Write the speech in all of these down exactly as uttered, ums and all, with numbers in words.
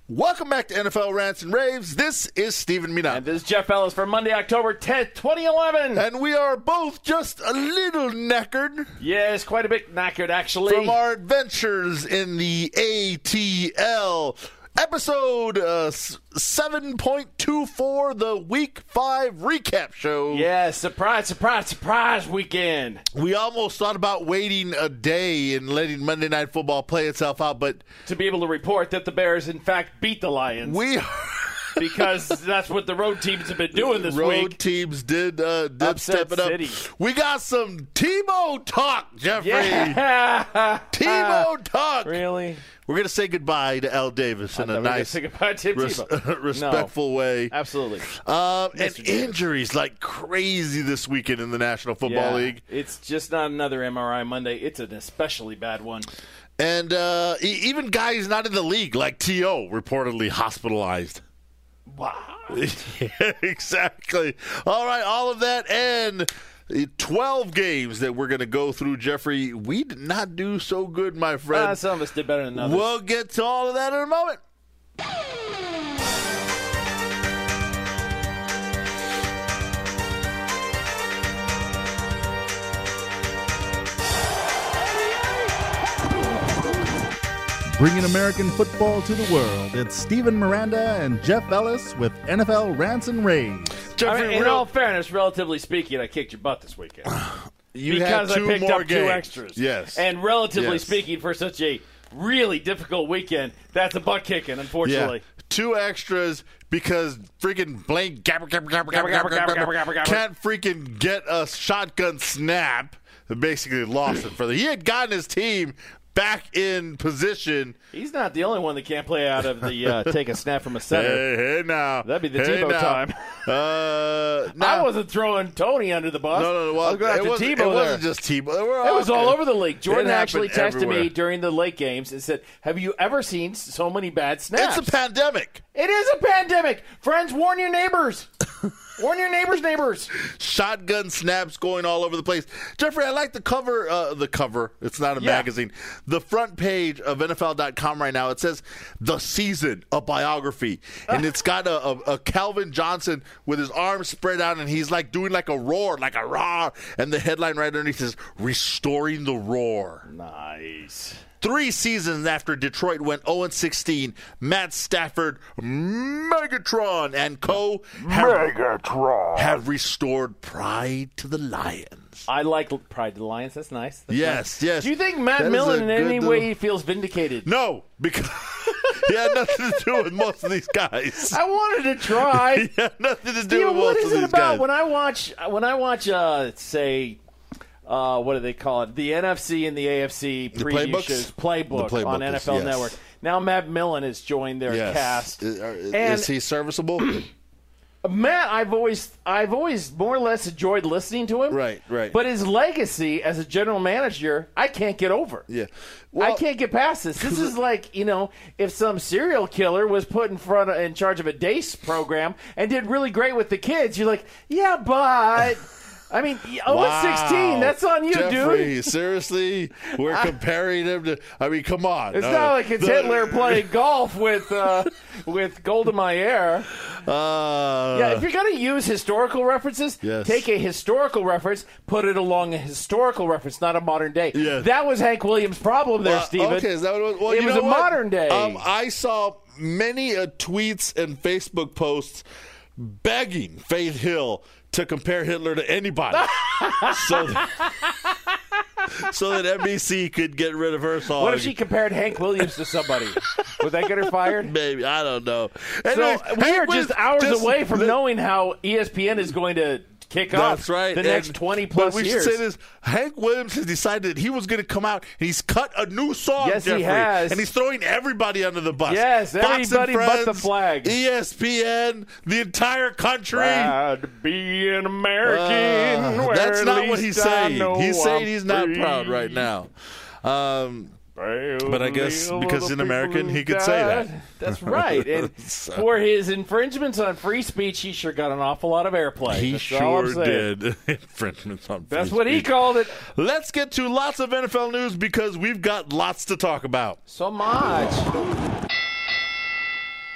Welcome back to N F L Rants and Raves. This is Stephen Mina. And this is Jeff Ellis for Monday, October tenth, twenty eleven. And we are both just a little knackered. Yes, quite a bit knackered, actually. From our adventures in the A T L. Episode uh, seven point two four, the Week five recap show. Yeah, surprise, surprise, surprise weekend. We almost thought about waiting a day and letting Monday Night Football play itself out, but... to be able to report that the Bears, in fact, beat the Lions. We because that's what the road teams have been doing this road week. Road teams did, uh, did Upset step it up. City. We got some Tebow talk, Jeffrey. Yeah. Tebow talk. Really? We're going to say goodbye to L. Davis in a nice, say goodbye to res- Tebow. respectful no, way. Absolutely. Um, and Mister injuries like crazy this weekend in the National Football yeah, League. It's just not another M R I Monday. It's an especially bad one. And uh, e- even guys not in the league, like T O, reportedly hospitalized. Wow. Yeah, exactly. All right, all of that and twelve games that we're going to go through, Jeffrey. We did not do so good, my friend. Uh, some of us did better than others. We'll get to all of that in a moment. Bringing American football to the world, it's Stephen Miranda and Jeff Ellis with N F L Rants and Raves. Jeffrey, I mean, in real, all fairness, relatively speaking, I kicked your butt this weekend. you because had two I picked more up games. two extras. Yes. And relatively Yes. speaking, for such a really difficult weekend, that's a butt kicking, unfortunately. Yeah. Two extras because freaking Blaine Gabbert, Gabbert, Gabbert, Gabbert, Gabbert, Gabbert, Gabbert, Gabbert can't freaking get a shotgun snap. Basically lost it for the. He had gotten his team back in position. He's not the only one that can't play out of the uh, take a snap from a center. Hey, hey now. That'd be the hey Tebow now. time. Uh, now. I wasn't throwing Tony under the bus. No, no, no. Well, I was going it after wasn't, Tebow it there. wasn't just Tebow. It was all over the league. Jordan It actually happened texted everywhere. me during the late games and said, have you ever seen so many bad snaps? It's a pandemic. It is a pandemic. Friends, warn your neighbors. Warn your neighbors' neighbors. Shotgun snaps going all over the place. Jeffrey, I like the cover. Uh, the cover. It's not a Yeah. magazine. The front page of N F L dot com right now. It says "The Season," a biography, and it's got a, a, a Calvin Johnson with his arms spread out, and he's like doing like a roar, like a roar. And the headline right underneath says "Restoring the Roar." Nice. Three seasons after Detroit went oh and sixteen, Matt Stafford, Megatron, and co. have, Megatron. have restored pride to the Lions. I like Pride to the Lions. That's nice. That's Yes, nice. yes. Do you think Matt That is Millen a in good any little- way feels vindicated? No, because he had nothing to do with most of these guys. I wanted to try. He had nothing to do Steven, with what most is of it these about guys. when I watch when I watch uh say uh, what do they call it? The N F C and the A F C preview playbooks? shows, playbook, The playbook on is- N F L yes. Network. Now Matt Millen has joined their Yes. cast. Is, are- is And- he serviceable? Matt, I've always I've always more or less enjoyed listening to him. Right, right. But his legacy as a general manager, I can't get over. Yeah. I Well, can't get past this. This is like, you know, if some serial killer was put in front of, in charge of a D A C E program and did really great with the kids, you're like, yeah, but I mean, oh and sixteen, that's on you, Jeffrey, dude. Seriously? We're comparing him to, I mean, come on. It's Uh, not like it's the- Hitler playing golf with uh, with Golda Meir. Uh, Yeah, if you're going to use historical references, Yes. take a historical reference, put it along a historical reference, not a modern day. Yeah. That was Hank Williams' problem there, Uh, Stephen. Okay, is that what it was? Well, It you was know a what? modern day. Um, I saw many uh, tweets and Facebook posts begging Faith Hill to compare Hitler to anybody, so that, so that N B C could get rid of her song. What if she compared Hank Williams to somebody? Would that get her fired? Maybe, I don't know. So Anyways, we Hank are Williams- just hours just- away from let- knowing how E S P N is going to kick off That's right. the And- next twenty plus but we years. should say this: Hank Williams has decided that he was going to come out and he's cut a new song. Yes, he Jeffrey, has. and he's throwing everybody under the bus. Yes, Fox and everybody but the Friends, flag. E S P N, the entire country. Proud to be an American. Uh, where that's at not what least he's I saying. know He's saying I'm he's not free. proud right now. Um, But I guess Live because the in American, people he who could say that. died. That's right. And So- for his infringements on free speech, he sure got an awful lot of airplay. He That's all I'm sure saying. did. Infringements on That's free what he speech. called it. Let's get to lots of N F L news because we've got lots to talk about. So much.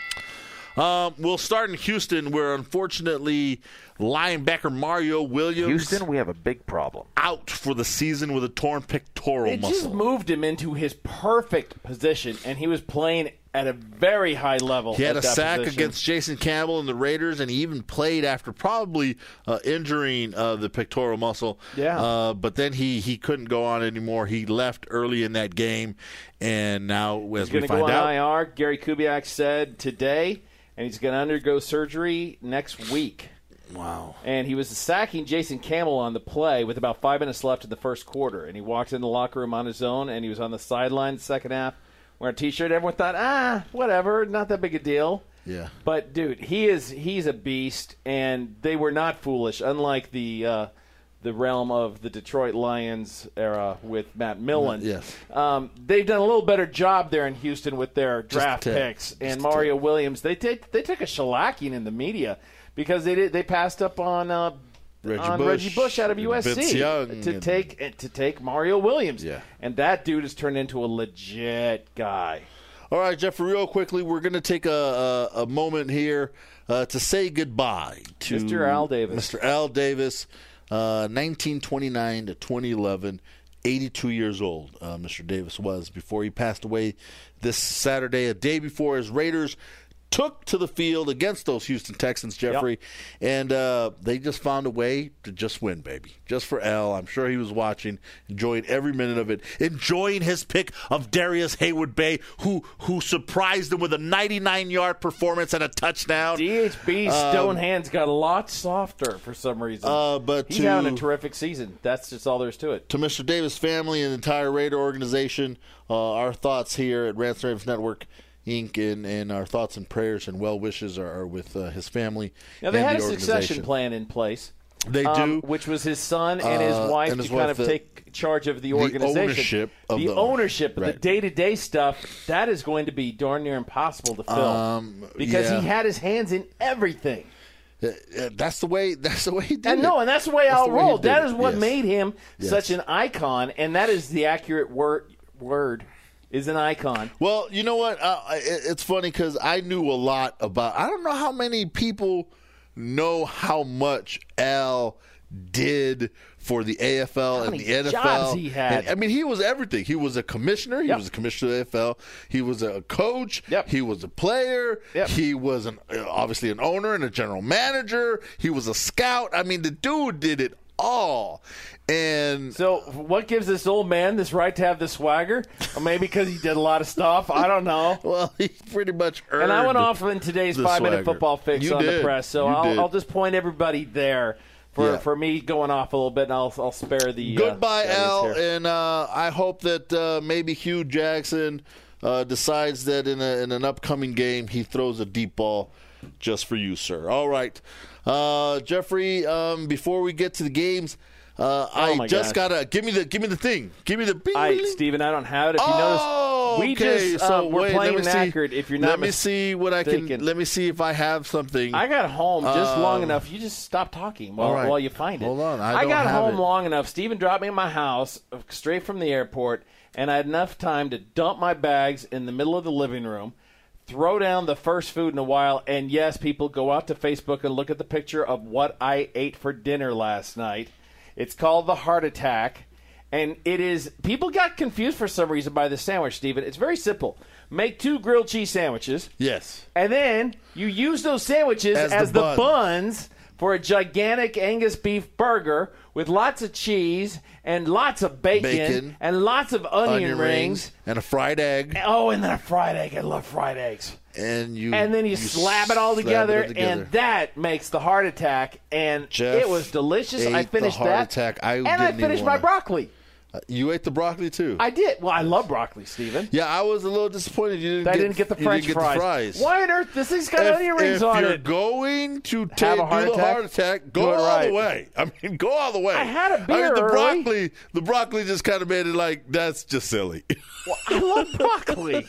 Um, we'll start in Houston, where unfortunately linebacker Mario Williams Houston, we have a big problem. out for the season with a torn pectoral It muscle. just moved him into his perfect position, and he was playing at a very high level. He had at a that sack position. against Jason Campbell and the Raiders, and he even played after probably uh, injuring uh, the pectoral muscle. Yeah. Uh, but then he, he couldn't go on anymore. He left early in that game, and now as He's we going to find go on out, I R. Gary Kubiak said today, and he's going to undergo surgery next week. wow. And he was sacking Jason Campbell on the play with about five minutes left in the first quarter. And he walked in the locker room on his own, and he was on the sideline the second half wearing a T-shirt. Everyone thought, ah, whatever, not that big a deal. Yeah. But, dude, he is he's a beast, and they were not foolish, unlike the uh, the realm of the Detroit Lions era with Matt Millen. Yes. Um, they've done a little better job there in Houston with their draft a tad. picks. Just And a Mario tad. Williams, they, take, they took a shellacking in the media because they did they passed up on uh, Reggie on Bush, Reggie Bush out of U S C Vince Young, to and- take to take Mario Williams. Yeah. And that dude has turned into a legit guy. All right, Jeffrey, real quickly, we're going to take a, a, a moment here uh, to say goodbye to Mister Al Davis. Mister Al Davis, uh, nineteen twenty-nine to twenty eleven, eighty-two years old, uh, Mister Davis was before he passed away this Saturday, a day before his Raiders took to the field against those Houston Texans, Jeffrey, and uh, they just found a way to just win, baby. Just for Al. I'm sure he was watching, enjoying every minute of it, enjoying his pick of Darius Haywood-Bay, who who surprised him with a ninety-nine-yard performance and a touchdown. D H B Stonehand's got a lot softer for some reason. Uh, but He's to- having a terrific season. That's just all there is to it. To Mister Davis' family and the entire Raider organization, uh, our thoughts here at Rants and Ravens Network, Incorporated, and, and our thoughts and prayers and well wishes are, are with uh, his family. Now, they and had the a succession organization. plan in place. They um, do. which was his son and his Uh, wife and his to kind wife, of the- take charge of the organization. ownership of the the- ownership, but right. the day-to-day stuff, that is going to be darn near impossible to fill Um, because yeah. he had his hands in everything. Uh, uh, that's the way. That's the way he did And it. no, and that's the way Al the way he rolled. did That it. is what Yes. made him Yes. such an icon, and that is the accurate word. Word is an icon. Well, you know what? Uh, it, it's funny because I knew a lot about. I don't know how many people know how much Al did for the A F L How and many the N F L. jobs he had. And, I mean, he was everything. He was a commissioner. He Yep. was a commissioner of the A F L. He was a coach. Yep. He was a player. Yep. He was an, uh, obviously an owner and a general manager. He was a scout. I mean, the dude did it all. And So, what gives this old man this right to have the swagger? Or maybe because he did a lot of stuff. I don't know. well, he pretty much earned. And I went off in today's the five-minute swagger. football fix You on did. the press, so You I'll, did. I'll just point everybody there for, Yeah. for me going off a little bit, and I'll, I'll spare the Goodbye, uh, Al, audience here. and uh, I hope that uh, maybe Hugh Jackson uh, decides that in, a, in an upcoming game he throws a deep ball just for you, sir. All right, uh, Jeffrey. Um, before we get to the games, uh, Oh, I my just gosh. gotta give me the give me the thing. Give me the. Bing, All bing, right, bing. Steven, I don't have it. If you Oh, notice, we okay. just, uh, so we're wait, playing let me accurate. see, If you're not let me mis- see what I can. mistaken. Let me see if I have something. I got home just long Um, enough. You just stop talking while, all right. while you find it. Hold on, I don't got have home it. long enough. Steven dropped me at my house uh, straight from the airport, and I had enough time to dump my bags in the middle of the living room, throw down the first food in a while, and yes, people go out to Facebook and look at the picture of what I ate for dinner last night. It's called the Heart Attack. And it is, people got confused for some reason by the sandwich, Steven. It's very simple. Make two grilled cheese sandwiches, yes. and then you use those sandwiches As as, the the, bun. buns for a gigantic Angus beef burger with lots of cheese and lots of bacon, Bacon. and lots of onion, Onion rings. rings and a fried egg, Oh, and then a fried egg. I love fried eggs. and you And then you, slap it all slap together, it together. and that makes the Heart Attack. And Jeff it was delicious. I ate the finished Heart that. Attack. I and didn't I even finished my wanna- broccoli. Uh, you ate the broccoli too. I did. Well, I love broccoli, Steven. Yeah, I was a little disappointed you didn't. I get, didn't get the you French didn't get fries. The fries. Why on earth? This thing's got If, onion rings if on you're it. going to take a heart do the attack? heart attack, go Do it all right. the way. I mean, go all the way. I had a I mean, beer the early. broccoli. The broccoli just kind of made it like that's just silly. Well, I love broccoli.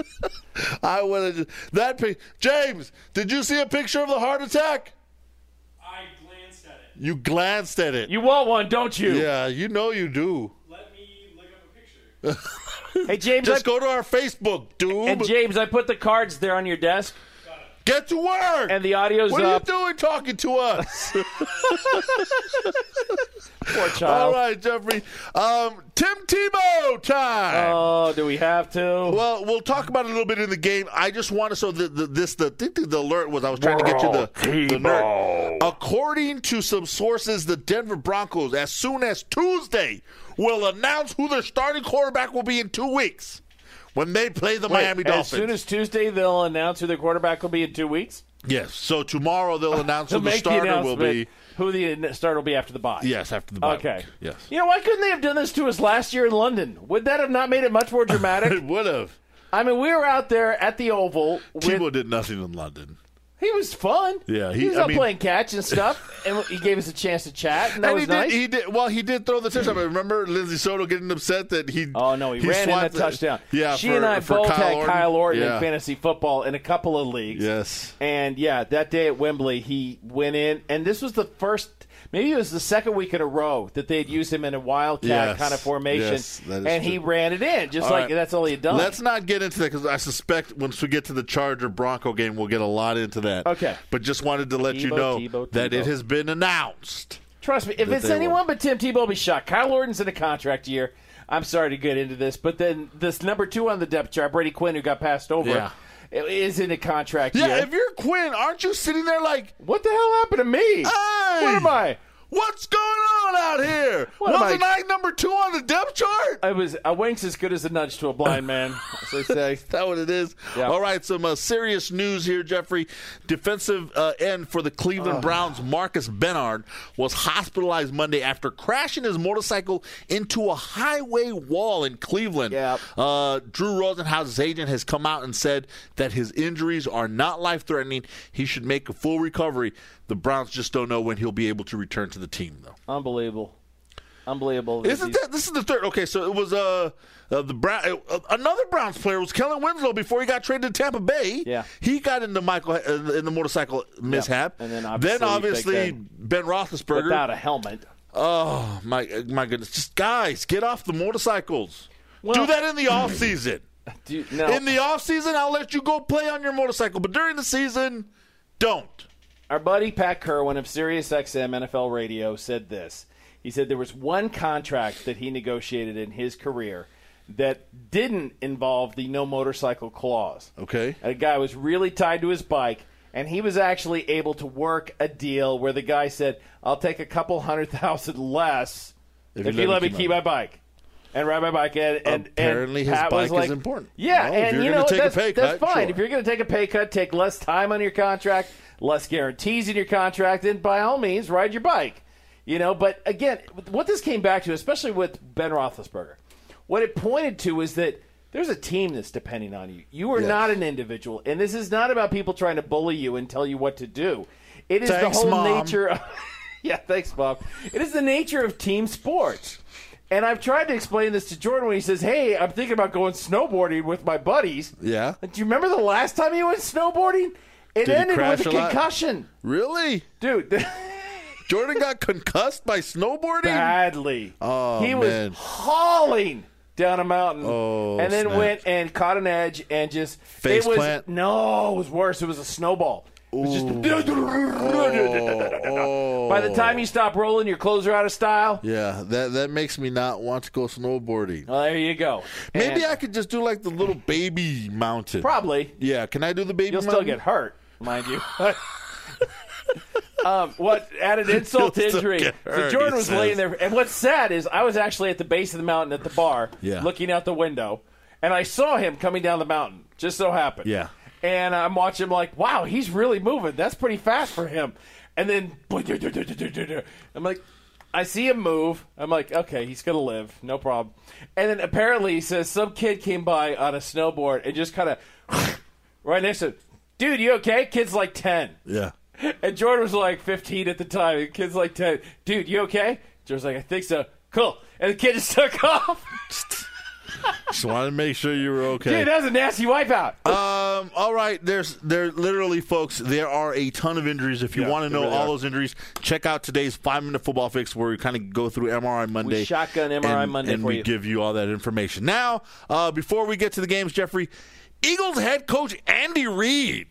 I would have that pic. James, did you see a picture of the heart attack? I glanced at it. You glanced at it. You want one, don't you? yeah, you know you do. Let me look up a picture. Hey, James. Just I, go to our Facebook, dude. and James, I put the cards there on your desk. Get to work. And the audio's what up. What are you doing talking to us? Poor child. All right, Jeffrey. Um, Tim Tebow time. Oh, do we have to? Well, we'll talk about it a little bit in the game. I just want to, so the, the, this, the, the, the alert was, I was trying to get you the, the alert. According to some sources, the Denver Broncos, as soon as Tuesday, will announce who their starting quarterback will be in two weeks when they play the Wait, Miami Dolphins. As soon as Tuesday, they'll announce who their quarterback will be in two weeks? Yes. So tomorrow they'll announce To who the make the starter will announcement, be. Who the starter will be after the bye. Yes, after the bye. Okay. week. Yes. You know, why couldn't they have done this to us last year in London? Would that have not made it much more dramatic? It would have. I mean, we were out there at the Oval. With, Tebow did nothing in London. he was fun. Yeah, he- he was I out mean- playing catch and stuff, and he gave us a chance to chat, and that And was he did, nice. he did. Well, he did throw the touchdown. Remember Lindsey Soto getting upset that he. Oh no, he, ran in swiped the touchdown. Yeah, she for, and I for both Kyle had Orton. Kyle Orton yeah. in fantasy football in a couple of leagues. Yes. And yeah, that day at Wembley, he went in, and this was the first. Maybe it was the second week in a row that they had used him in a wildcat Yes. kind of formation, Yes, that is and he true. ran it in just All like right. that's all he had done. Let's not get into that because I suspect once we get to the Charger Bronco game, we'll get a lot into that. Okay. But just wanted to let you Tebow, know Tebow, that Tebow. it has been announced. Trust me, if that it's they anyone will. but Tim Tebow, I'll be shocked. Kyle Orton's in a contract year. I'm sorry to get into this, but then this number two on the depth chart, Brady Quinn, who got passed over, Yeah. is in a contract Yeah, year. if you're Quinn, aren't you sitting there like, What the hell happened to me? hey, What am I? What's going on out here? What am Wasn't I- I number two on the depth chart? I was a wink's as good as a nudge to a blind man, as they say. Is that what it is? Yeah. All right, some uh, serious news here, Jeffrey. Defensive uh, end for the Cleveland Browns, Marcus Bernard, was hospitalized Monday after crashing his motorcycle into a highway wall in Cleveland. Yep. Uh, Drew Rosenhaus's agent has come out and said that his injuries are not life-threatening. He should make a full recovery. The Browns just don't know when he'll be able to return to the team, though. Unbelievable. Unbelievable. Isn't that this is the third? Okay, so it was uh, uh the Brown uh, another Browns player was Kellen Winslow before he got traded to Tampa Bay. Yeah. he got into Michael uh, in the motorcycle mishap, And then obviously then obviously Big Ben. Ben Roethlisberger. Without a helmet. Oh my my goodness! Just guys, get off the motorcycles. Well- Do that in the off season. Do, no. In the off season, I'll let you go play on your motorcycle, but during the season, don't. Our buddy Pat Kerwin of SiriusXM N F L Radio said this. He said there was one contract that he negotiated in his career that didn't involve the no motorcycle clause. Okay. A guy was really tied to his bike, and he was actually able to work a deal where the guy said, I'll take a couple hundred thousand less if, you let me keep my bike. And ride my bike, and, and Apparently and his Pat bike was like, is important. Yeah, Well, if and you're you gonna know take a that's, pay that's cut, fine. sure. If you're going to take a pay cut, take less time on your contract, less guarantees in your contract, then by all means, ride your bike. You know, but again, what this came back to, especially with Ben Roethlisberger, what it pointed to is that there's a team that's depending on you. You are Yes. not an individual, and this is not about people trying to bully you and tell you what to do. It is Thanks, the whole Mom. nature of yeah, thanks, Bob. It is the nature of team sports. And I've tried to explain this to Jordan when he says, hey, I'm thinking about going snowboarding with my buddies. Yeah. Do you remember the last time you went snowboarding? It Did he ended crash with a a lot? concussion. Really? Dude, Jordan got concussed by snowboarding? badly. Oh, he was man. hauling down a mountain Oh, and then snap. went and caught an edge and just Face it was plant? no, it was worse. It was a snowball. It was just Oh. by the time you stop rolling, your clothes are out of style. Yeah, that that makes me not want to go snowboarding. Well, there you go. Maybe And I could just do like the little baby mountain. probably Yeah, can I do the baby you'll mountain? still get hurt, mind you. um, what added insult to You'll still injury? get So hurt, Jordan he was says. laying there, and what's sad is I was actually at the base of the mountain at the bar, Yeah. looking out the window, and I saw him coming down the mountain. Just so happened. Yeah. And I'm watching him like, wow, he's really moving. That's pretty fast for him. And then I'm like, I see him move. I'm like, okay, he's going to live. No problem. And then apparently he says some kid came by on a snowboard and just kind of right next to him. Dude, you okay? Kid's like ten. Yeah. And Jordan was like fifteen at the time. The kid's like ten. Dude, you okay? Jordan's like, I think so. Cool. And the kid just took off. Just wanted to make sure you were okay. Dude, that was a nasty wipeout. Um. All right. There's there literally, folks. There are a ton of injuries. If you Yeah, want to there know really all are. those injuries, check out today's five minute football fix, where we kind of go through M R I Monday. We shotgun M R I and, Monday and for we you. give you all that information. Now, uh, before we get to the games, Jeffrey, Eagles head coach Andy Reid.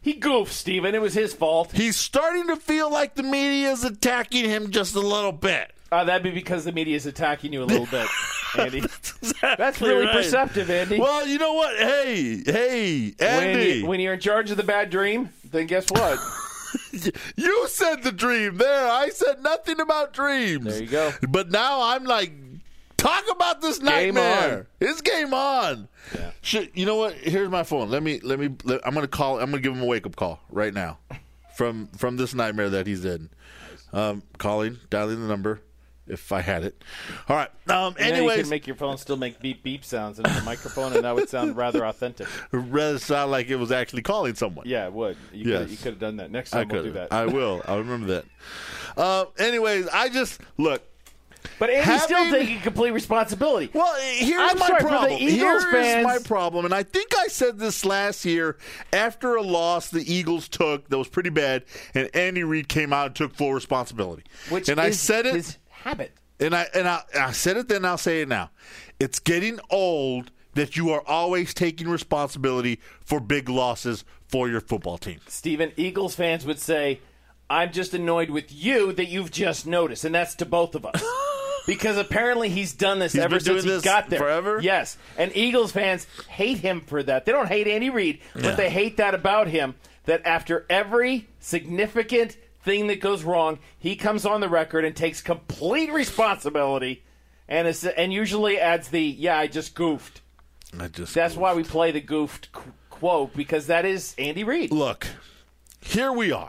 He goofed, Steven. It was his fault. He's starting to feel like the media is attacking him just a little bit. Uh, that'd be because the media is attacking you a little bit, Andy. That's, exactly That's really right. perceptive, Andy. Well, you know what? Hey, hey, when, Andy. you, when you're in charge of the bad dream, then guess what? You said the dream there. I said nothing about dreams. There you go. But now I'm like, talk about this Game nightmare. on. It's game on. Yeah. Shit, you know what? Here's my phone. Let me let me. Let, I'm gonna call. I'm gonna give him a wake up call right now, from from this nightmare that he's in. Um, calling, dialing the number, if I had it. All right. Um. And then you Anyways, can make your phone still make beep beep sounds into the microphone, and that would sound rather authentic. rather sound like it was actually calling someone. Yeah, it would. You Yes. could you could have done that. Next I time we'll could. do that. I will. I'll remember that. Uh, anyways, I just look. but Andy's still having- taking complete responsibility. Well, here's I'm my sorry, for the problem. Eagles Here's fans- my problem, and I think I said this last year after a loss the Eagles took that was pretty bad, and Andy Reid came out and took full responsibility. Which and is I said it, his habit. and I and I, I said it then. I'll say it now. It's getting old that you are always taking responsibility for big losses for your football team. Steven, Eagles fans would say, I'm just annoyed with you that you've just noticed, and that's to both of us. Because apparently he's done this He's ever been doing since he this got there. forever? Yes. And Eagles fans hate him for that. They don't hate Andy Reid, but Yeah. they hate that about him, that after every significant thing that goes wrong, he comes on the record and takes complete responsibility and is, and usually adds the, yeah, I just goofed. I just That's why we play the goofed qu- quote, because that is Andy Reid. Look, here we are.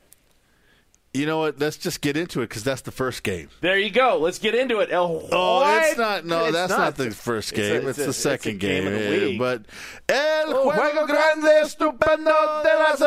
You know what? Let's just get into it because that's the first game. There you go. Let's get into it. El Oh, What? it's not. No, It's that's not, the first It's a- game. It's, it's a- the it's a second game of the Eh, week. But el Oh, juego grande estupendo de la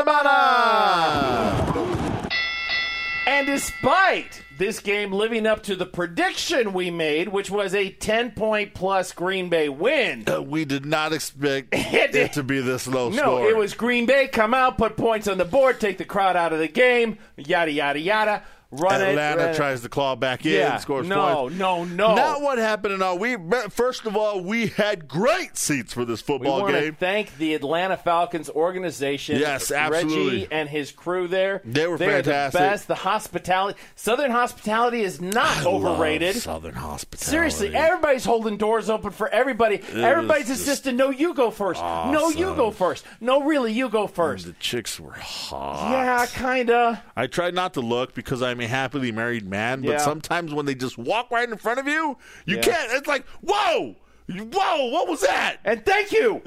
semana. And despite this game living up to the prediction we made, which was a ten-point plus Green Bay win. Uh, we did not expect It- it to be this low No, score. it was Green Bay come out, put points on the board, take the crowd out of the game, yada, yada, yada. Run Atlanta it. run it. tries to claw back in, Yeah, scores no, points. no, no. Not what happened at all. We first of all, we had great seats for this We football want to game. thank the Atlanta Falcons organization. Yes, absolutely. Reggie and his crew there. They were They're fantastic. the best. The hospitality. Southern hospitality is not I overrated. love Southern hospitality. Seriously, everybody's holding doors open for everybody. Everybody's was just insisting, no, you go first. No, you awesome. go first. No, really, you go first. The chicks were hot. Yeah, kind of. I tried not to look because I'm a happily married man, but Yeah. sometimes when they just walk right in front of you, you Yeah. can't. It's like, whoa, whoa, what was that? And thank you.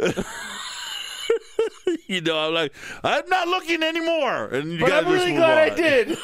You know, I'm like, I'm not looking anymore. And you But gotta I'm just really move glad I on. did.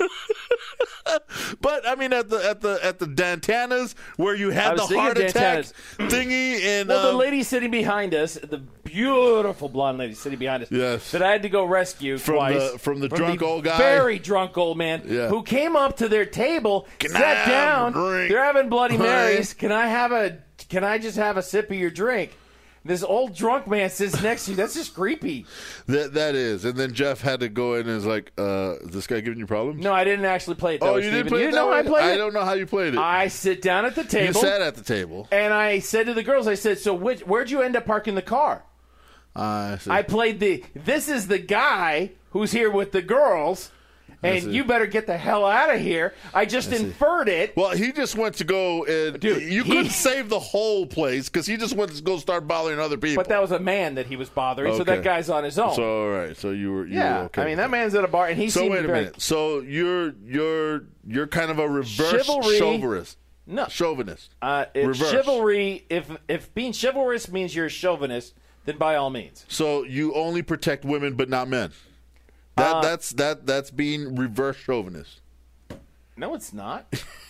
But I mean, at the at the at the Dantanas where you I had was the heart thinking attack Dantanas. thingy, and Well, the um, lady sitting behind us, the beautiful blonde lady sitting behind us, Yes. that I had to go rescue From twice the- from the drunk old guy? very drunk old man, Yeah. who came up to their table, Can I sat have down. a drink? They're having Bloody Honey? Marys. Can I have a? Can I just have a sip of your drink? This old drunk man sits next to you. That's just creepy. that that is. And then Jeff had to go in and is like, uh, "Is this guy giving you problems?" No, I didn't actually play it. That Oh, way, you Steven. didn't play You it didn't that know I way? played I it. don't know how you played it. I sit down at the you table. sat at the table. And I said to the girls, I said, so which, where'd you end up parking the car? I see. I played the, this is the guy who's here with the girls, and see. you better get the hell out of here. I just inferred it. Well, he just went to go and Dude, you he- couldn't save the whole place because he just went to go start bothering other people. But that was a man that he was bothering, so Okay. that guy's on his own. so all right. So you were you yeah, were okay. I mean, that man's at a bar, and he So seemed wait a very... minute. So you're you're you're kind of a reverse Chivalry- chauvinist. No. Chauvinist. Uh, it- Reverse. chivalry, if, if being chivalrous means you're a chauvinist, then by all means. So you only protect women but not men. That Uh, that's that that's being reverse chauvinist. No, it's not.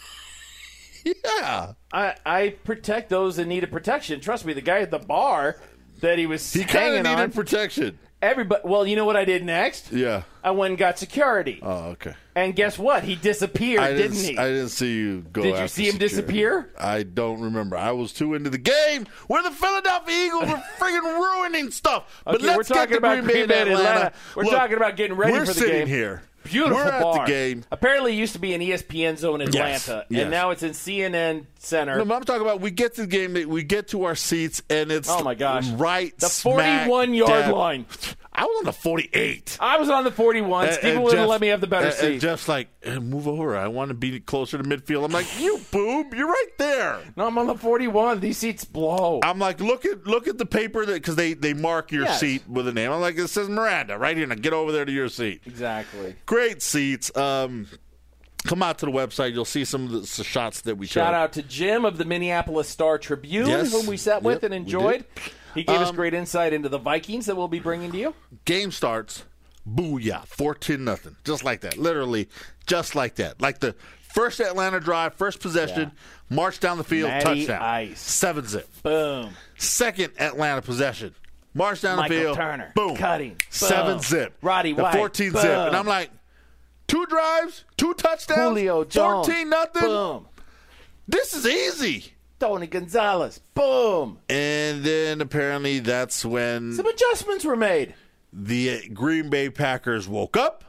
Yeah. I, I protect those in need of protection. Trust me, the guy at the bar that he was He kind hanging of needed on, protection. everybody. Well, you know what I did next? Yeah. I went and got security. Oh, okay. And guess what? He disappeared, I didn't, didn't he? I didn't see you go. Did you after see him security. disappear? I don't remember. I was too into the game where the Philadelphia Eagles were friggin' ruining stuff. But Okay, let's we're talking get to about Green Bay Green Bay and and Atlanta. Atlanta. We're Look, talking about getting ready we're for the sitting game. here. Beautiful We're bar. at the game. Apparently, it used to be an E S P N zone in Yes, Atlanta, yes. and now it's in C N N Center. No, but I'm talking about we get to the game, we get to our seats, and it's Oh, my gosh. right The smack forty-one yard dab- line. I was on the forty-eight. I was on the forty-one. And- Steven and wouldn't Jeff- let me have the better and- seat. And Jeff's like, eh, move over. I want to be closer to midfield. I'm like, you boob, you're right there. No, I'm on the forty-one. These seats blow. I'm like, look at look at the paper that because they, they mark your Yes. seat with a name. I'm like, it says Miranda right here. Now get over there to your seat. Exactly. Great seats. Um, come out to the website. You'll see some of the, the shots that we Shout took. out to Jim of the Minneapolis Star Tribune, Yes. whom we sat with Yep, and we enjoyed. did. He gave us Um, great insight into the Vikings that we'll be bringing to you. Game starts. Booyah. fourteen nothing. Just like that. Literally, just like that. Like the first Atlanta drive, first possession, march down the field, Matty touchdown. Ice. Seven zip. Boom. Second Atlanta possession. March down Michael the field. Turner. Boom. Cutting. Seven Boom. zip. Roddy the White. fourteen zip. Boom. And I'm like, two drives, two touchdowns, Julio Jones. fourteen nothing. Boom. This is easy. Tony Gonzalez. Boom. And then apparently that's when Some adjustments were made. the Green Bay Packers woke up.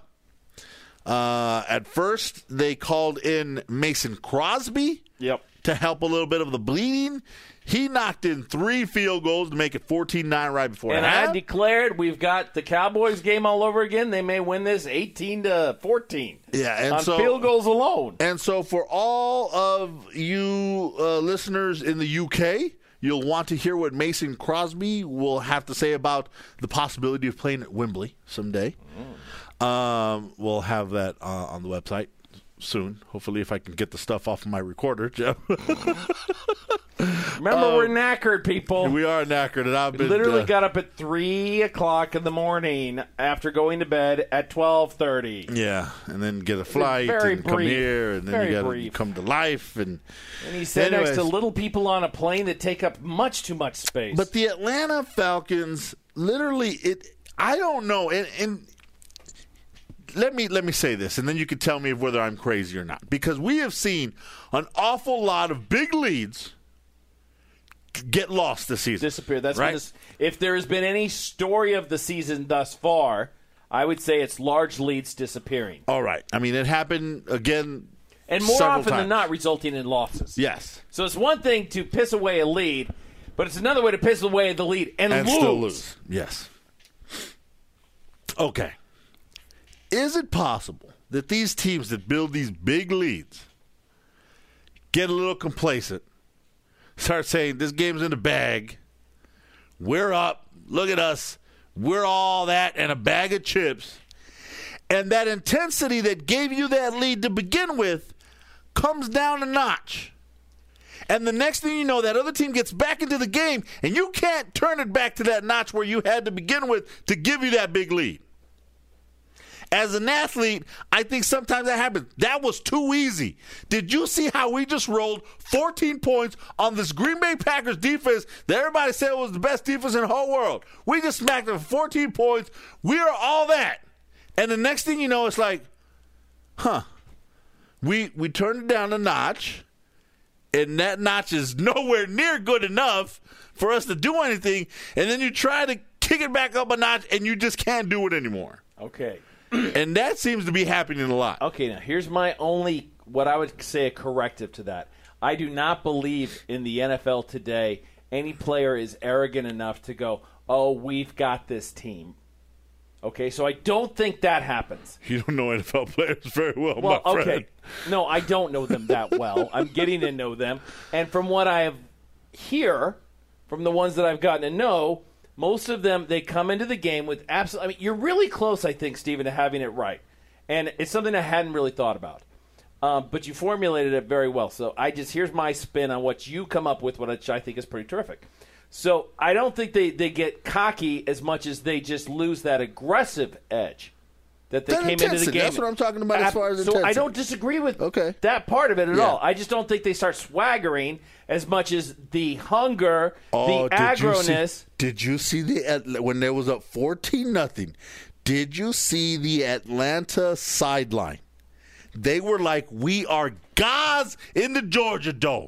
Uh, at first, they called in Mason Crosby Yep. to help a little bit of the bleeding. He knocked in three field goals to make it fourteen nine right before And half. I declared we've got the Cowboys game all over again. They may win this eighteen to fourteen. Yeah, and on so- field goals alone. And so, for all of you uh, listeners in the U K, you'll want to hear what Mason Crosby will have to say about the possibility of playing at Wembley someday. Um, we'll have that uh, on the website soon. Hopefully, if I can get the stuff off of my recorder, Jeff. Remember, we're knackered, people. we are knackered, and I've been Literally uh, got up at three o'clock in the morning after going to bed at twelve thirty. yeah, and then get a flight Very and come brief. here, and then Very you got to brief. come to life, and And he sat next to Anyways. little people on a plane that take up much too much space. But the Atlanta Falcons, literally, it. I don't know, and, and let me let me say this, and then you can tell me whether I'm crazy or not. Because we have seen an awful lot of big leads get lost this season. disappear. That's right. been this, if there has been any story of the season thus far, I would say it's large leads disappearing, All right. I mean, it happened again, and more several often than times. not, resulting in losses. Yes, So it's one thing to piss away a lead, but it's another way to piss away the lead and, and lose. still lose. Yes. Okay. Is it possible that these teams that build these big leads get a little complacent, start saying, this game's in the bag, we're up, look at us, we're all that and a bag of chips, and that intensity that gave you that lead to begin with comes down a notch? And the next thing you know, that other team gets back into the game, and you can't turn it back to that notch where you had to begin with to give you that big lead. As an athlete, I think sometimes that happens. That was too easy. Did you see how we just rolled fourteen points on this Green Bay Packers defense that everybody said was the best defense in the whole world? We just smacked them for fourteen points. We are all that. And the next thing you know, it's like, huh, we we turned it down a notch, and that notch is nowhere near good enough for us to do anything, and then you try to kick it back up a notch, and you just can't do it anymore. Okay. And that seems to be happening a lot. Okay, now here's my only, what I would say, a corrective to that. I do not believe in the N F L today any player is arrogant enough to go, oh, we've got this team. Okay, so I don't think that happens. You don't know N F L players very well, Well, my friend. okay. No, I don't know them that well. I'm getting to know them. And from what I have hear, from the ones that I've gotten to know, most of them, they come into the game with absolute. I mean, you're really close, I think, Stephen, to having it right. And it's something I hadn't really thought about. Um, but you formulated it very well. So I just, here's my spin on what you come up with, which I think is pretty terrific. So I don't think they, they get cocky as much as they just lose that aggressive edge that they That came into the intensity, game. that's what I'm talking about as far as So I intensity. don't disagree with Okay. that part of it at Yeah. all. I just don't think they start swaggering as much as the hunger, Oh, the did you see- aggroness. Did you see the At- when there was up fourteen nothing? Did you see the Atlanta sideline? They were like, "We are gods in the Georgia Dome."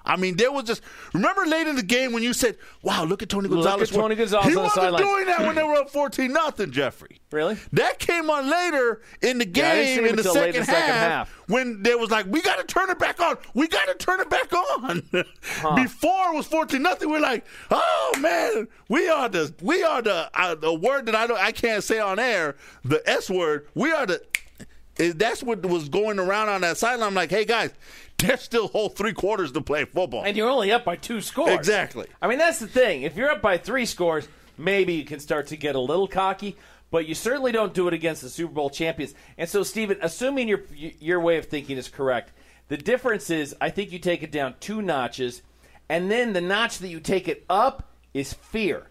I mean, there was just – remember late in the game when you said, wow, look at Tony Gonzalez. Look at Tony Gonzalez He on the wasn't sideline. doing that when they were up fourteen nothing, Jeffrey. Really? That came on later in the Yeah, I didn't see game it in the until late second, in the second half, half. when there was like, we got to turn it back on. We got to turn it back on. Huh. Before it was fourteen nothing, we're like, oh, man, we are the – we are the uh, the word that I don't I can't say on air, the S word. We are the – that's what was going around on that sideline. I'm like, hey, guys, there's still whole three quarters to play football. And you're only up by two scores. Exactly. I mean, that's the thing. If you're up by three scores, maybe you can start to get a little cocky, but you certainly don't do it against the Super Bowl champions. And so, Steven, assuming your your way of thinking is correct, the difference is I think you take it down two notches, and then the notch that you take it up is fear.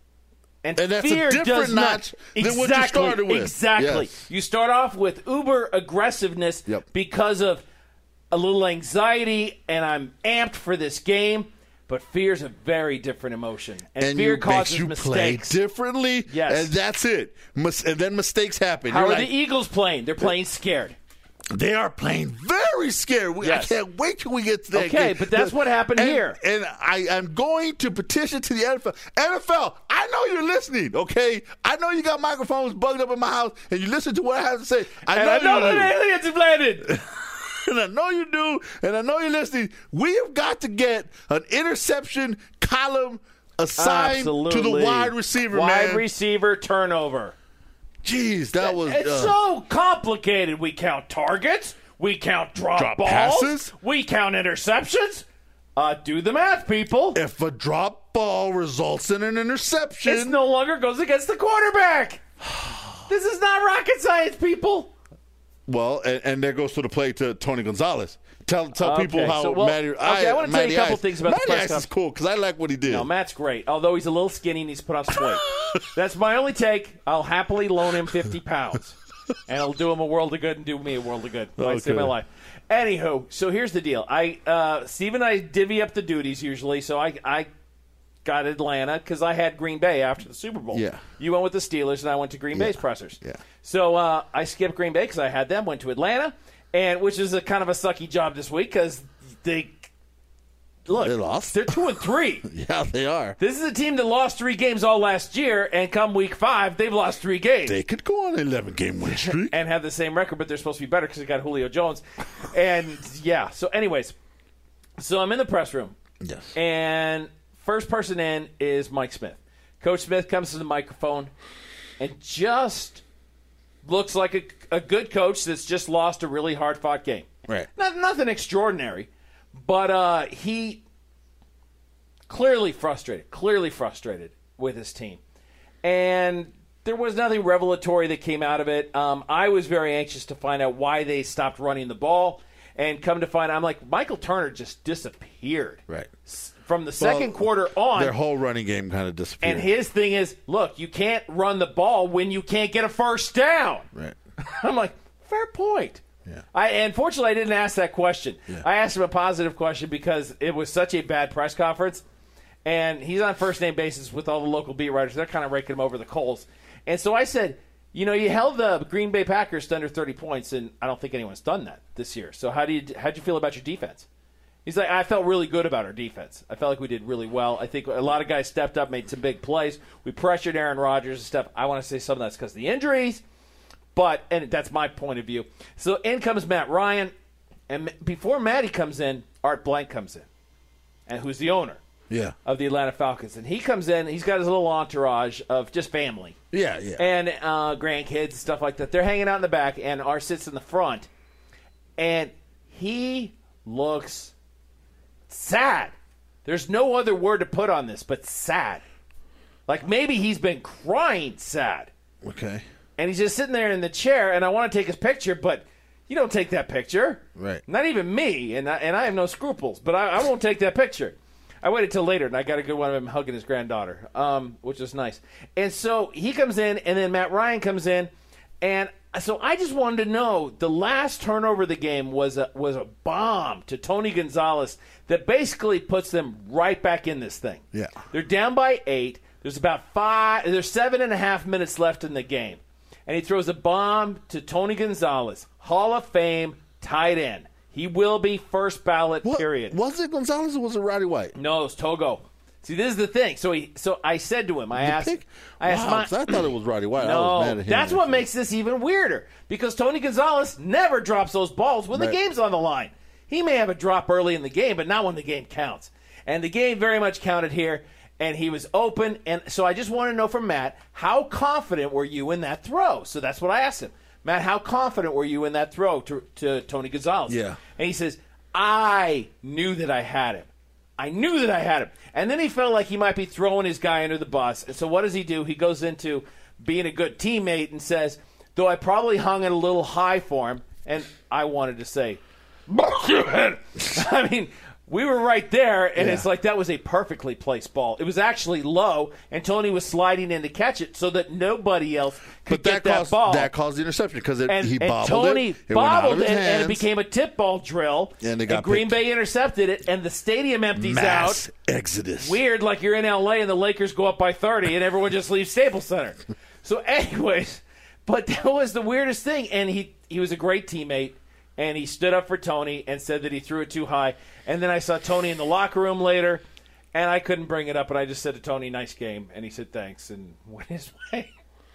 And, And that's a fear different does not, notch than exactly, what you started with. Exactly. Yes. You start off with uber aggressiveness Yep. because of a little anxiety, and I'm amped for this game. But fear's a very different emotion, and, And fear you, causes makes you mistakes. play differently, Yes. and that's it. Mis- and then mistakes happen. How You're are like, the Eagles playing? They're playing scared. They are playing very scared. We, Yes. I can't wait till we get to that Okay, game. but that's what happened and, here. And I am going to petition to the N F L. N F L, I know you're listening, okay? I know you got microphones bugged up in my house, and you listen to what I have to say. I And know I know you do. that aliens have landed. And I know you do, and I know you're listening. We have got to get an interception column assigned Absolutely. to the wide receiver, Wide man. receiver turnover. Jeez, that was It's uh, so complicated. We count targets. We count drop, Drop balls. passes. We count interceptions. Uh, do the math, people. if a drop ball results in an interception. It no longer goes against the quarterback. This is not rocket science, people. Well, and, and there goes to the play to Tony Gonzalez. Tell tell Okay, people how so, well, Matty. okay, I wanna tell you a Matty couple Ice- things about the Matty press Ice is conference. cool because I like what he did. No, Matt's great. Although he's a little skinny and he's put on some weight. That's my only take. I'll happily loan him fifty pounds. And it'll do him a world of good and do me a world of good. Might save my Okay. life. Anywho, so here's the deal. I uh, Steve and I divvy up the duties usually. So I, I got Atlanta because I had Green Bay after the Super Bowl. Yeah. You went with the Steelers and I went to Green Bay's pressers. Yeah. So uh, I skipped Green Bay because I had them, went to Atlanta, and which is a kind of a sucky job this week because they look They lost. They're two and three. Yeah, they are. This is a team that lost three games all last year, and come week five, they've lost three games They could go on an eleven game win streak. and have the same record, but they're supposed to be better because they got Julio Jones. And yeah, so anyways, so I'm in the press room, Yes. and first person in is Mike Smith. Coach Smith comes to the microphone and just looks like a, a good coach that's just lost a really hard-fought game. Right. Not, nothing extraordinary, but uh, he clearly frustrated, clearly frustrated with his team. And there was nothing revelatory that came out of it. Um, I was very anxious to find out why they stopped running the ball. And come to find out, I'm like, Michael Turner just disappeared. Right. S- From the second Well, quarter on. Their whole running game kind of disappeared. And his thing is, look, you can't run the ball when you can't get a first down. Right. I'm like, fair point. Yeah. I unfortunately I didn't ask that question. Yeah. I asked him a positive question because it was such a bad press conference, and he's on first name basis with all the local beat writers. They're kind of raking him over the coals, and so I said, you know, you held the Green Bay Packers to under thirty points, and I don't think anyone's done that this year. So how do you how'd you feel about your defense? He's like, I felt really good about our defense. I felt like we did really well. I think a lot of guys stepped up, made some big plays. We pressured Aaron Rodgers and stuff. I want to say some of that's because of the injuries. But, and that's my point of view. So in comes Matt Ryan, and before Matty comes in, Art Blank comes in, and who's the owner Yeah. of the Atlanta Falcons. And he comes in, he's got his little entourage of just family Yeah, yeah. and uh, grandkids and stuff like that. They're hanging out in the back, and Art sits in the front, and he looks sad. There's no other word to put on this but sad. Like maybe he's been crying sad. okay. And he's just sitting there in the chair, and I want to take his picture, but you don't take that picture. Right. Not even me, and I, and I have no scruples, but I, I won't take that picture. I waited till later, and I got a good one of him hugging his granddaughter, um, which was nice. And so he comes in, and then Matt Ryan comes in, and so I just wanted to know, the last turnover of the game was a, was a bomb to Tony Gonzalez that basically puts them right back in this thing. Yeah. They're down by eight. There's about five, there's seven and a half minutes left in the game. And he throws a bomb to Tony Gonzalez, Hall of Fame tight end. He will be first ballot, What, period. Was it Gonzalez or was it Roddy White? No, it was Togo. See, this is the thing. So he, so I said to him, I The asked, pick? I asked wow, my, 'cause I thought it was Roddy White. I no, was mad at him. that's what makes this even weirder because Tony Gonzalez never drops those balls when Right. the game's on the line. He may have a drop early in the game, but not when the game counts. And the game very much counted here, and he was open. And so I just want to know from Matt, how confident were you in that throw? So that's what I asked him. Matt, how confident were you in that throw to, to Tony Gonzalez? Yeah. And he says, I knew that I had him. I knew that I had him. And then he felt like he might be throwing his guy under the bus. And so what does he do? He goes into being a good teammate and says, though I probably hung it a little high for him, and I wanted to say, I mean, we were right there, and Yeah. it's like that was a perfectly placed ball. It was actually low, and Tony was sliding in to catch it so that nobody else could But get that, that caused, ball. that caused the interception because and, he and bobbled Tony it. It went out of bobbled his it, and it hands. became a tip ball drill. And they got Green picked. Bay intercepted it, and the stadium empties Mass out. exodus. Weird, like you're in L A and the Lakers go up by thirty, and everyone just leaves Staples Center. So, anyways, but that was the weirdest thing, and he he was a great teammate. And he stood up for Tony and said that he threw it too high. And then I saw Tony in the locker room later, and I couldn't bring it up. And I just said to Tony, nice game. And he said thanks and went his way.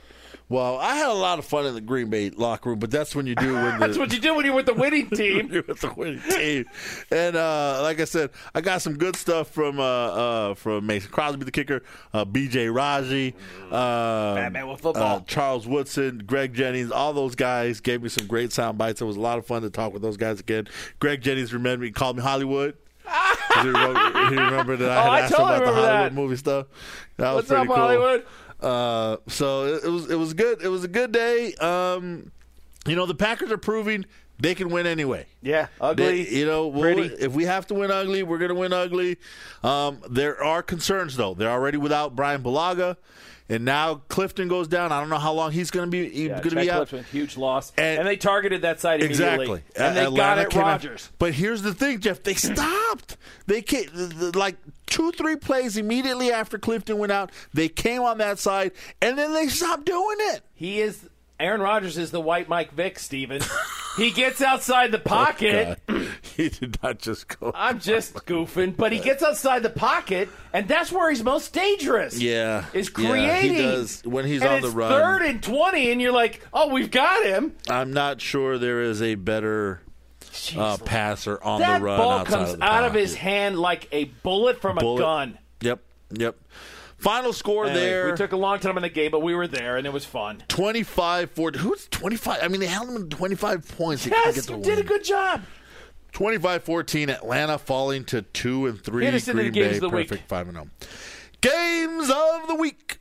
Well, I had a lot of fun in the Green Bay locker room, but that's when you do when That's the, what you do when you're with the winning team. you're with the winning team. And uh, like I said, I got some good stuff from uh, uh, from Mason Crosby, the kicker, uh, B J Raji, um, Batman with football. uh, Charles Woodson, Greg Jennings, all those guys gave me some great sound bites. It was a lot of fun to talk with those guys again. Greg Jennings remembered me, called me Hollywood. he, remember, he remembered that I had Oh, I asked him totally about the remember Hollywood that. movie stuff. That What's was pretty up, cool. Hollywood? Uh, so it, it was it was good. It was a good day. Um, you know, the Packers are proving they can win anyway. Yeah, ugly. They- you know, we'll- pretty. if we have to win ugly, we're going to win ugly. Um, there are concerns though. They're already without Brian Bulaga, and now Clifton goes down. I don't know how long he's going to be he's Yeah, going to be Jack out. Clifton, huge loss. And- And, they targeted that side immediately. Exactly. And they Atlanta got it, came out- Rodgers. But here's the thing, Jeff. They stopped. They came, the- the- like two, three plays immediately after Clifton went out. They came on that side, and then they stopped doing it. He is Aaron Rodgers is the white Mike Vick, Steven. He gets outside the pocket. God. He did not just go. I'm just goofing, but he gets outside the pocket, and that's where he's most dangerous. Yeah. Is Yeah, creating. he does. When he's and on it's the run. third and twenty, and you're like, oh, we've got him. I'm not sure there is a better uh, Jeez. passer on that the run ball outside comes of the out of pocket. his hand like a bullet from Bullet. a gun. Yep, yep. Final score Anyway, there. we took a long time in the game, but we were there, and it was fun. twenty-five for who's twenty-five? I mean, they held them to twenty-five points. They couldn't Yes, get the you did a win. good job. twenty-five fourteen, Atlanta falling to two and three. Hit us into the Green games Bay of the week. perfect five and zero. Games of the week.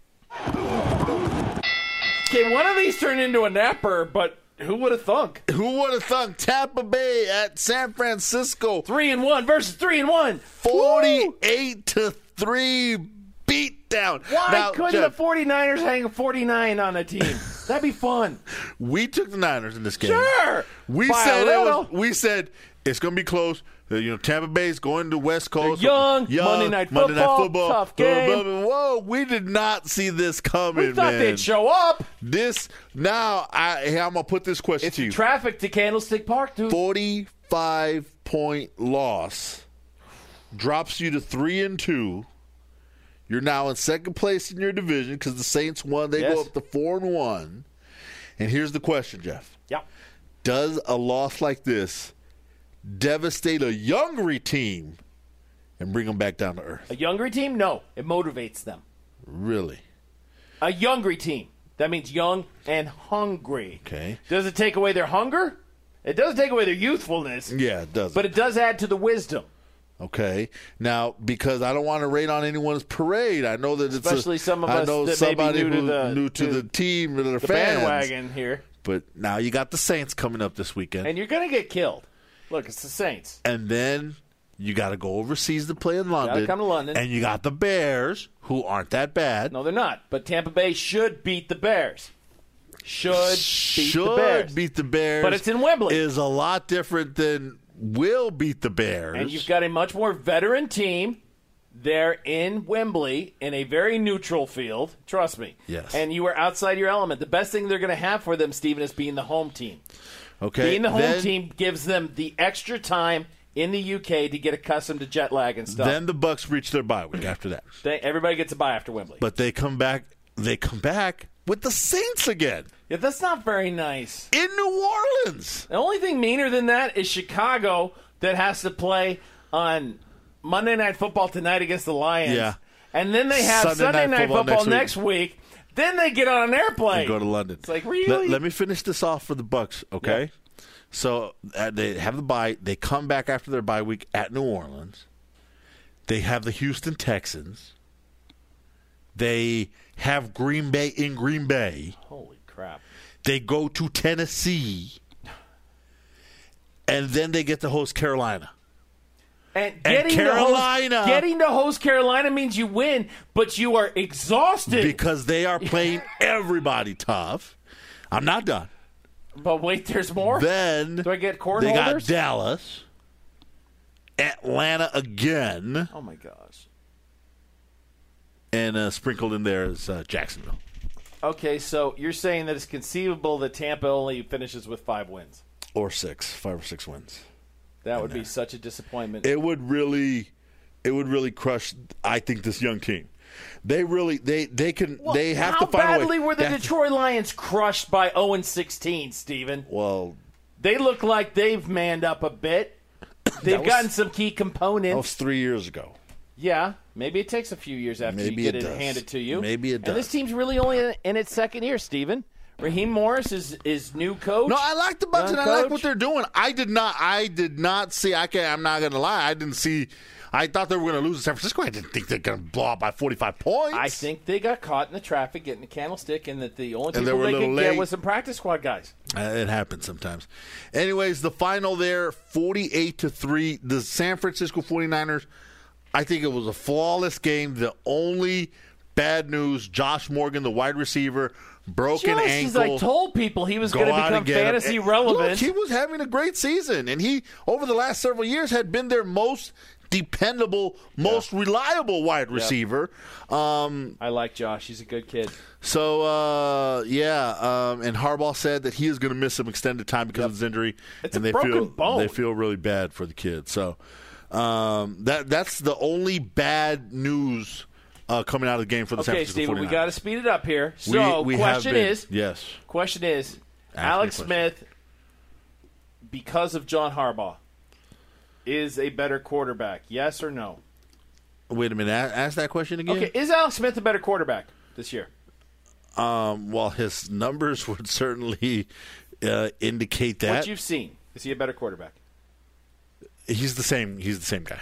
Okay, one of these turned into a napper, but who would have thunk? Who would have thunk Tampa Bay at San Francisco? Three and one versus three and one. Forty-eight to three beat down. Why Now, couldn't Jeff, the 49ers hang a forty-nine on a team? That'd be fun. we took the Niners in this game. Sure. We By a said it little. was, we said it's going to be close. Uh, You know, Tampa Bay's going to West Coast. young, Monday Night Monday Night Football, Football. tough Blah, blah, game. blah, blah. Whoa, we did not see this coming, We thought man. they'd show up. This now, I hey, I'm gonna put this question It's to you: traffic to Candlestick Park, dude. forty-five point loss drops you to three and two. You're now in second place in your division because the Saints won. They Yes. go up to four and one. And here's the question, Jeff: Yep. does a loss like this devastate a younger team and bring them back down to earth? A younger team? No. It motivates them. Really? A younger team. That means young and hungry. Okay. Does it take away their hunger? It does take away their youthfulness, Yeah, it does. but it does add to the wisdom. Okay. Now, because I don't want to rain on anyone's parade, I know that it's Especially a, some of I us know that may be somebody new to who the- new to, to the team and their The fans. bandwagon here. But now you got the Saints coming up this weekend, And you're going to get killed. Look, it's the Saints. and then you got to go overseas to play in London. come to London. and you got the Bears, who aren't that bad. No, they're not. But Tampa Bay should beat the Bears. Should beat Should the Bears. beat the Bears, But it's in Wembley. Is a lot different than will beat the Bears. And you've got a much more veteran team there in Wembley in a very neutral field. Trust me. Yes. And you are outside your element. The best thing they're going to have for them, Steven, is being the home team. Okay, Being the home then, team gives them the extra time in the U K to get accustomed to jet lag and stuff. Then the Bucks reach their bye week after that. They, everybody gets a bye after Wembley. But they come back. They come back with the Saints again Yeah, that's not very nice. in New Orleans. The only thing meaner than that is Chicago that has to play on Monday Night Football tonight against the Lions. Yeah. And then they have Sunday Sunday, Night Night Football Football, next next, week. Then they get on an airplane. And go to London. It's like, really? Let, let me finish this off for the Bucks, okay? Yeah. So uh, they have the bye. They come back after their bye week at New Orleans. They have the Houston Texans. They have Green Bay in Green Bay. Holy crap. They go to Tennessee. And then they get to host Carolina. And getting, Carolina- to host, getting to host Carolina means you win, but you are exhausted. Because they are playing everybody tough. I'm not done. But wait, there's more? Then Do I get corn they holders? got Dallas, Atlanta again, Oh, my gosh. and uh, sprinkled in there is uh, Jacksonville. Okay, so you're saying that it's conceivable that Tampa only finishes with five wins. Or six, five or six wins. That would be such a disappointment. It would really, it would really crush, I think, this young team. They really, they they can, Well, they have how to find a way. badly were the They have to- Detroit Lions crushed by oh and sixteen, Steven? Well, They look like they've manned up a bit. They've was- gotten some key that components. was three years ago. Yeah, maybe it takes a few years after Maybe you get it it, does. handed to you. Maybe it And this does. team's really only in, in its second year, Steven. Raheem Morris is is new coach. No, I like the Bucks Young and I like coach. what they're doing. I did not. I did not see. I can I'm not going to lie. I didn't see. I thought they were going to lose to San Francisco. I didn't think they're going to blow out by forty-five points. I think they got caught in the traffic getting the candlestick, and that the only And they people were a they little could late. get was some practice squad guys. Uh, it happens sometimes. Anyways, the final there, forty-eight to three. The San Francisco forty-niners, I think it was a flawless game. The only bad news, Josh Morgan, the wide receiver, broken Just ankle. as I told people he was Go going to out become and get him. fantasy And relevant. Look, he was having a great season, and he, over the last several years, had been their most dependable, most reliable wide receiver. Um, I like Josh. He's a good kid. so, uh, yeah, um, and Harbaugh said that he is going to miss some extended time because of his injury, It's and a they broken feel bone. they feel really bad for the kid. So, um, that that's the only bad news uh, coming out of the game for the San Okay, Francisco Steven, we forty-niners. got to speed it up here. So, we, we have question been- is, yes, question is, me Alex a question. Smith, because of John Harbaugh, is a better quarterback? Yes or no? wait a minute, a- ask that question again. Okay, is Alex Smith a better quarterback this year? Um, well, his numbers would certainly uh, indicate that. What you've seen, is he a better quarterback? He's the same. He's the same guy.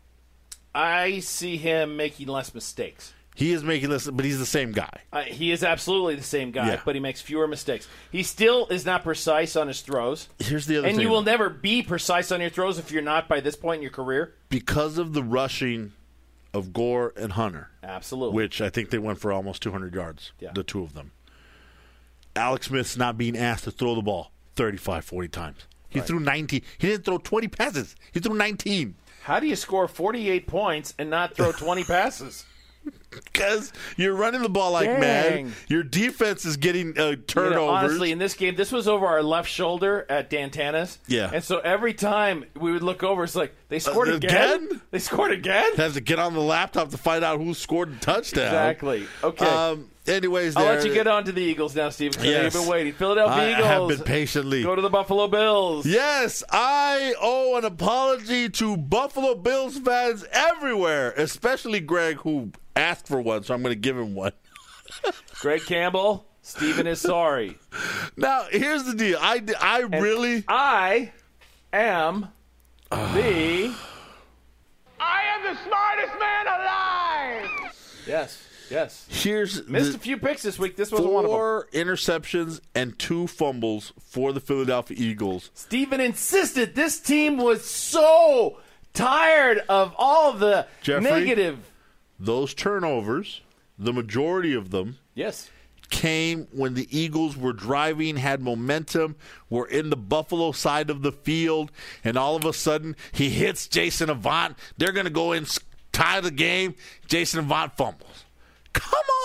I see him making less mistakes. He is making this, but he's the same guy. Uh, he is absolutely the same guy, Yeah. but he makes fewer mistakes. He still is not precise on his throws. Here's the other And thing. you will never be precise on your throws if you're not by this point in your career. because of the rushing of Gore and Hunter, Absolutely. which I think they went for almost two hundred yards, Yeah. the two of them. Alex Smith's not being asked to throw the ball thirty-five, forty times. He threw nineteen. He didn't throw twenty passes. He threw nineteen. How do you score forty-eight points and not throw twenty passes? Because you're running the ball like Dang. mad. Your defense is getting uh, turnovers. You know, honestly, in this game, this was over our left shoulder at Dantana's. Yeah. And so every time we would look over, it's like, they scored Uh, again? again? They scored again? Have to get on the laptop to find out who scored the touchdown. Exactly. Okay. Um, anyways, I'll there, let you get on to the Eagles now, Steve, because Yes. you've been waiting. Philadelphia I, Eagles. I have been patiently. Go to the Buffalo Bills. Yes, I owe an apology to Buffalo Bills fans everywhere, especially Greg, who asked for one, so I'm going to give him one. Greg Campbell, Steven is sorry. Now, here's the deal. I, I really... I am the... I am the smartest man alive! Yes, yes. Here's Missed the a few picks this week. This wasn't one of them. four interceptions and two fumbles for the Philadelphia Eagles. Steven insisted this team was so tired of all the Jeffrey? negative. Those turnovers, the majority of them, Yes. came when the Eagles were driving, had momentum, were in the Buffalo side of the field, and all of a sudden he hits Jason Avant. They're going to go in, tie the game. Jason Avant fumbles. Come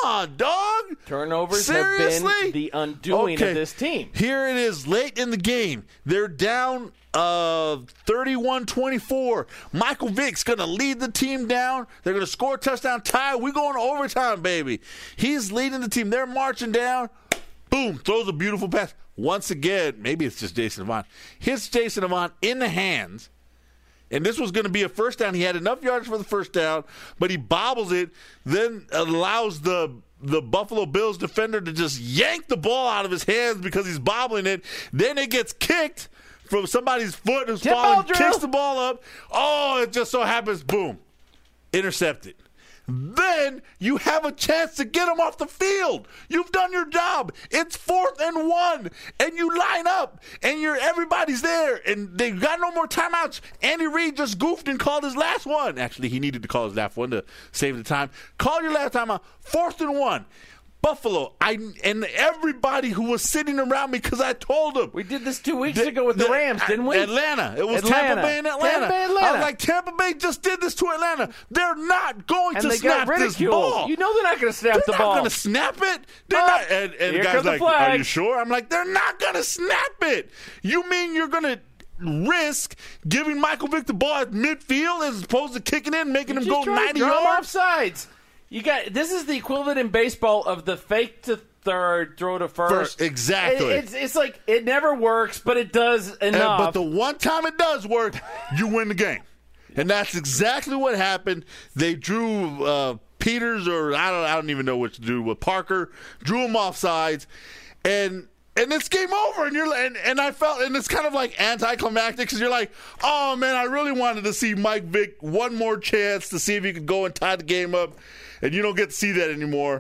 on, dog. Turnovers Seriously? have been the undoing Okay. of this team. Here it is late in the game. They're down uh, thirty-one twenty-four. Michael Vick's going to lead the team down. They're going to score a touchdown tie. We're going to overtime, baby. He's leading the team. They're marching down. Boom, throws a beautiful pass. Once again, maybe it's just Jason Avant. Hits Jason Avant in the hands. And this was going to be a first down. He had enough yards for the first down, but he bobbles it, then allows the the Buffalo Bills defender to just yank the ball out of his hands because he's bobbling it. Then it gets kicked from somebody's foot who's Tip falling, ball drill. kicks the ball up. Oh, it just so happens, boom, intercepted. Then you have a chance to get him off the field. You've done your job. It's fourth and one, and you line up, and you're everybody's there, and they've got no more timeouts. Andy Reid just goofed and called his last one. Actually, he needed to call his last one to save the time. Call your last timeout. Fourth and one. Buffalo, I and everybody who was sitting around me because I told them. We did this two weeks The- ago with the, the- Rams, didn't we? Atlanta. It was Atlanta. Tampa Bay and Atlanta. Tampa Bay, I Atlanta. was like, Tampa Bay just did this to Atlanta. They're not going and to they snap got this ridiculed. ball. You know they're not going to snap They're the not ball. going to snap it. They're Oh, not. And, and the here guy's comes the like, flag. are you sure? I'm like, they're not going to snap it. You mean you're going to risk giving Michael Vick the ball at midfield as opposed to kicking in, making him Just go try to ninety draw 'em yards? offsides. You got this is the equivalent in baseball of the fake to third, throw to first. First, exactly. It- it's it's like it never works, but it does And- enough. but the one time it does work, you win the game. And that's exactly what happened. They drew uh, Peters, or I don't, I don't even know what to do with Parker, drew him off sides, and and it's game over. And you're and, and I felt, and it's kind of like anticlimactic because you're like, oh man, I really wanted to see Mike Vick one more chance to see if he could go and tie the game up, and you don't get to see that anymore.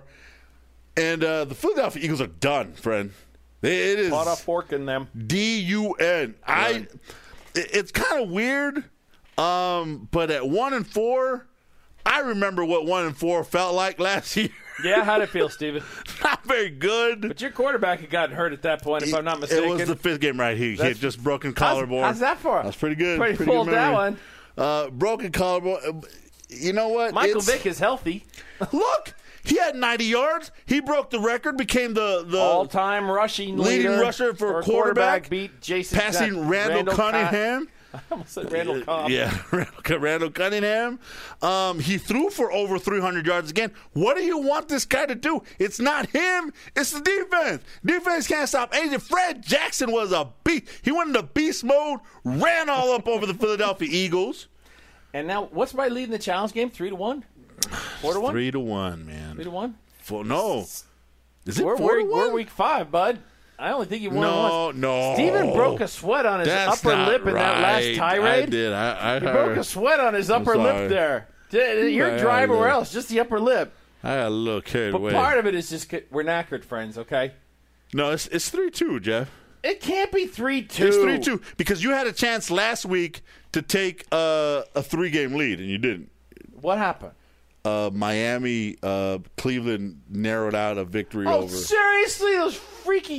And uh, the Philadelphia Eagles are done, friend. It, it is Bought a fork in them. D U N. I. it- It's kind of weird, um, but at one and four, I remember what one and four felt like last year. Yeah, how'd it feel, Steven? Not very good. But your quarterback had gotten hurt at that point, if I'm not mistaken. It was the fifth game, right? He, he That's- had just broken how's, collarbone. how's that for? That's pretty good. Pretty, Pretty pulled good that memory. one. Uh, broken collarbone. You know what? Michael It's- Vick is healthy. Look, he had ninety yards. He broke the record, became the the All-time rushing leading leader rusher for a a quarterback, Beat Jason passing Jackson. Randall, Cunningham. I almost said Randall Cobb. Yeah, Randall, Randall Cunningham. Um, he threw for over three hundred yards again. What do you want this guy to do? It's not him. It's the defense. Defense can't stop anything. Fred Jackson was a beast. He went into beast mode, ran all up over the Philadelphia Eagles. And now, what's my lead in the challenge game? Three to one? Four to one? Three to one, man. Three to one? Four, no. Is it We're, four we're, to one? we're week five, bud. I only think you won No, once. no. Steven broke a sweat on his That's upper not lip in that last right. tirade. I did. I, I He heard. broke a sweat on his upper sorry. lip there. D- You're I dry heard everywhere that. else, just the upper lip. I got a little carried But away. part of it is just c- we're knackered, friends, okay? no, it's it's three two, Jeff. It can't be three two. It's three two because you had a chance last week to take uh, a three game lead and you didn't. What happened? Uh, Miami, uh, Cleveland narrowed out a victory Oh, over. seriously? Those freaking...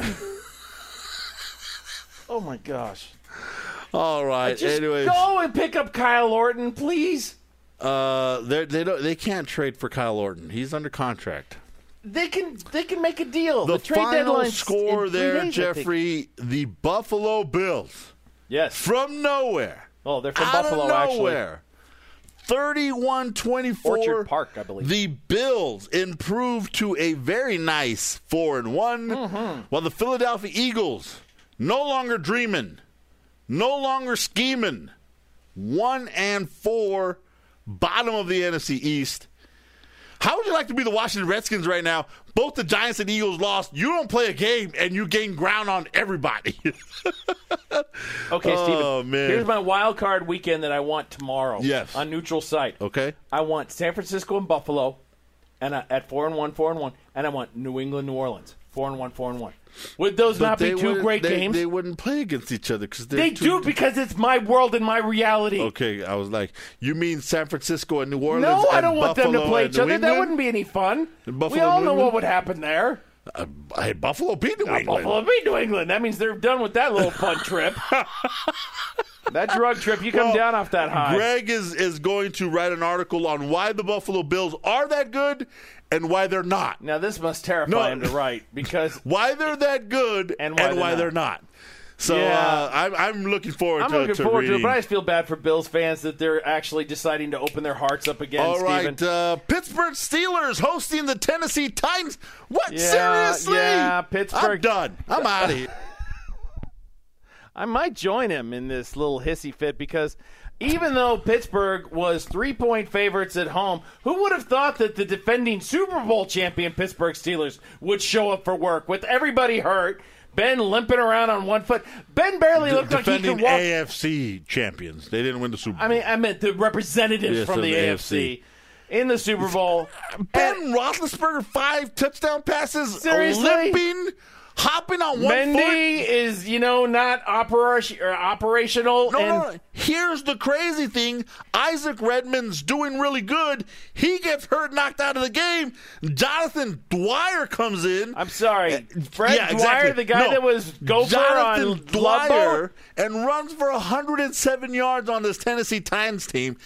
oh, my gosh. All right. Just Anyways, go and pick up Kyle Orton, please. uh, they they don't they can't trade for Kyle Orton. He's under contract. They can they can make a deal. The, The, trade final deadline's score in three there, days, I think. Jeffrey. The Buffalo Bills Yes. from nowhere. Oh, they're from out Buffalo, of actually. nowhere. thirty-one twenty-four. Orchard Park, I believe. The Bills improved to a very nice four and one, Mm-hmm. while the Philadelphia Eagles no longer dreaming, no longer scheming, one and four, bottom of the N F C East. How would you like to be the Washington Redskins right now? Both the Giants and Eagles lost. You don't play a game, and you gain ground on everybody. Okay, Steven. Oh, man. Here's my wild card weekend that I want tomorrow. Yes. On neutral site. Okay. I want San Francisco and Buffalo, and I, at four and one, four and one, and I want New England, New Orleans, four and one, four and one. Would those But not be they two wouldn't- great they, games? They wouldn't play against each other because They do because it's my world and my reality. Okay, I was like, you mean San Francisco and New Orleans? No, I and don't want them to Buffalo play and each other. New That England? wouldn't be any fun. And We Buffalo all and know New what England? would happen there. Uh, hey, Buffalo beat New England. Buffalo beat New England. That means they're done with that little fun trip. That drug trip, you come Well, down off that high. Greg is, is going to write an article on why the Buffalo Bills are that good and why they're not. Now, this must terrify No. him to write because Why they're that good And why they're they're not. not. So Yeah. uh, I'm, I'm looking forward I'm to looking to forward reading. to it, but I just feel bad for Bills fans that they're actually deciding to open their hearts up again, All Steven. right, uh, Pittsburgh Steelers hosting the Tennessee Titans. What? Yeah, Seriously? yeah, Pittsburgh- I'm done. I'm out of here. I might join him in this little hissy fit because even though Pittsburgh was three-point favorites at home, who would have thought that the defending Super Bowl champion Pittsburgh Steelers would show up for work with everybody hurt, Ben limping around on one foot. Ben barely looked like he Defending could walk. A F C champions. They didn't win the Super Bowl. I mean, I meant the representatives Yes, from of the, the A F C in the Super Bowl. Ben Roethlisberger, five touchdown passes, Seriously? limping, hopping on one Mendy foot. is, you know, not operation, or operational. No, and no, no. Here's the crazy thing. Isaac Redmond's doing really good. He gets hurt, knocked out of the game. Jonathan Dwyer comes in. I'm sorry, Fred Yeah, Dwyer, exactly. the guy No. that was gopher Jonathan on Dwyer Ludlow. and runs for one hundred seven yards on this Tennessee Titans team.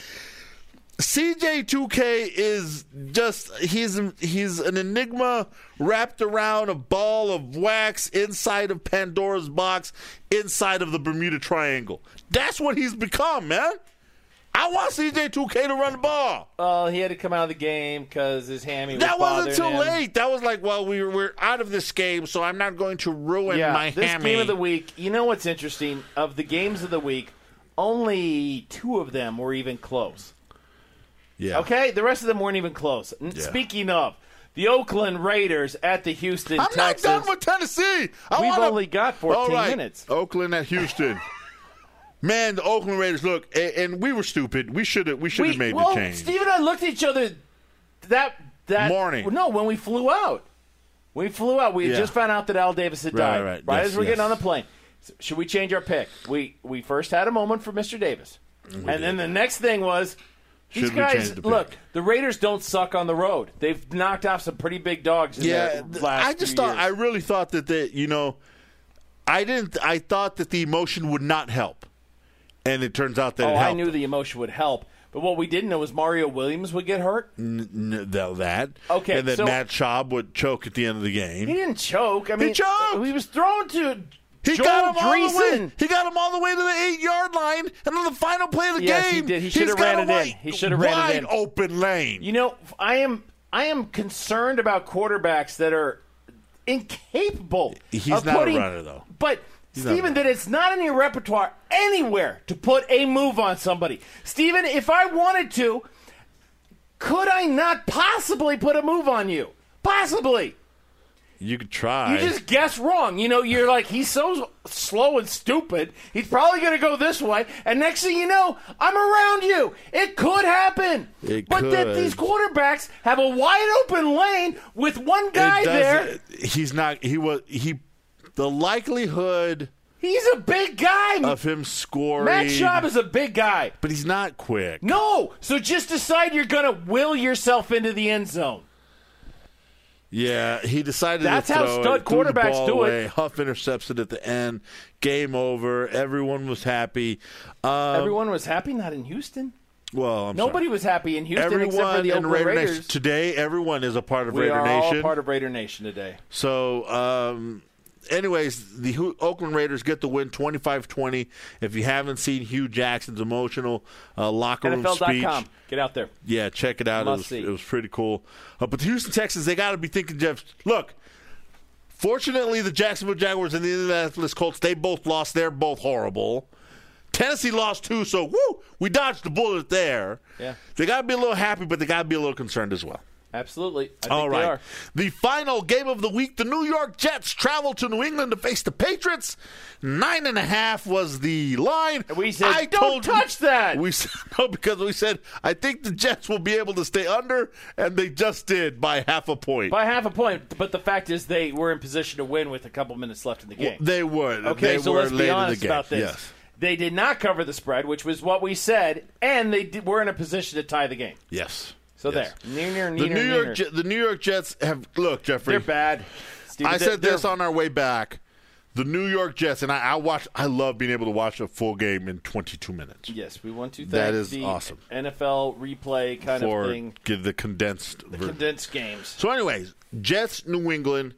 C J two K is just he's he's an enigma wrapped around a ball of wax inside of Pandora's box, inside of the Bermuda Triangle. That's what he's become, man. I want C J two K to run the ball. Oh, he had to come out of the game because his hammy was That wasn't too bothering him. late. That was like, well, we, we're out of this game, so I'm not going to ruin Yeah, my this hammy. game of the week. You know what's interesting? Of the games of the week, only two of them were even close. Yeah. Okay, the rest of them weren't even close. N- Yeah. Speaking of the Oakland Raiders at the Houston I'm Texans. not done with Tennessee. I We've wanna... only got fourteen All right. minutes. Oakland at Houston. Man, the Oakland Raiders, look, and, and we were stupid. We should have we should have We- made well, the change. Steve and I looked at each other that that Morning. No, when we flew out. We flew out. We had Yeah. just found out that Al Davis had Right, died. right. Right Yes, as we're yes. getting on the plane. So should we change our pick? We we first had a moment for Mister Davis. and did. then the next thing was these Should we guys change the pick? look, the Raiders don't suck on the road. They've knocked off some pretty big dogs in yeah, the last I just few thought years. I really thought that the you know, I didn't. I thought that the emotion would not help, and it turns out that Oh, it helped. I knew the emotion would help. But what we didn't know was Mario Williams would get hurt. N- n- that. Okay, and then so- Matt Schaub would choke at the end of the game. He didn't choke. I mean, choked! he was thrown to He Joel got him all the way. Dreesen. He got him all the way to the eight-yard line, and on the final play of the Yes, game, he did. He he's should have got ran a it in. wide- He should have ran it in. Wide open lane. You know, I am I am concerned about quarterbacks that are incapable. He's of not a putting, runner, though. But not Steven, a that it's not in your repertoire anywhere to put a move on somebody. Steven, if I wanted to, could I not possibly put a move on you? Possibly. You could try. You just guess wrong. You know, you're like, he's so slow and stupid. He's probably going to go this way. And next thing you know, I'm around you. It could happen. It but that could. these quarterbacks have a wide open lane with one It guy there. doesn't- He's not. He was. He. The likelihood He's a big guy. of him scoring. Matt Schaub is a big guy. but he's not quick. No. So just decide you're going to will yourself into the end zone. Yeah, he decided That's to how throw stud it, threw the quarterbacks ball do it. away. Huff intercepts it at the end. Game over. Everyone was happy. Um, Everyone was happy, not in Houston. well, I'm Nobody sorry. was happy in Houston Everyone except for the in Oakland Raider Raiders. Nation today. Everyone is a part of we Raider are Nation. all part of Raider Nation today. So, um, anyways, the Ho- Oakland Raiders get the win twenty-five twenty. If you haven't seen Hugh Jackson's emotional uh, locker room N F L dot com. speech, Get out there. yeah, check it out. It Must was, see. it was pretty cool. Uh, but the Houston Texans, they got to be thinking, Jeff, look, fortunately, the Jacksonville Jaguars and the Indianapolis Colts, they both lost. They're both horrible. Tennessee lost too, so woo, we dodged the bullet there. Yeah. They got to be a little happy, but they got to be a little concerned as well. Absolutely. I think All they right. are. The final game of the week, the New York Jets travel to New England to face the Patriots. Nine and a half was the line. And we said, I "Don't told you- touch that." We said, no, because we said, I think the Jets will be able to stay under, and they just did by half a point. By half a point, but the fact is they were in position to win with a couple minutes left in the game. They would. Okay, they so were let's late be honest in the game. about this. Yes. They did not cover the spread, which was what we said, and they did, were in a position to tie the game. Yes. So Yes. there. Near, near, The near, New near. York, Je- the New York Jets have look, Jeffrey. They're bad. Steven, I they're- said this they're- on our way back. The New York Jets, and I, I watch. I love being able to watch a full game in twenty-two minutes. Yes, we want to thank That is the awesome. N F L replay kind For of thing. give the condensed The version. condensed games. So, anyways, Jets, New England.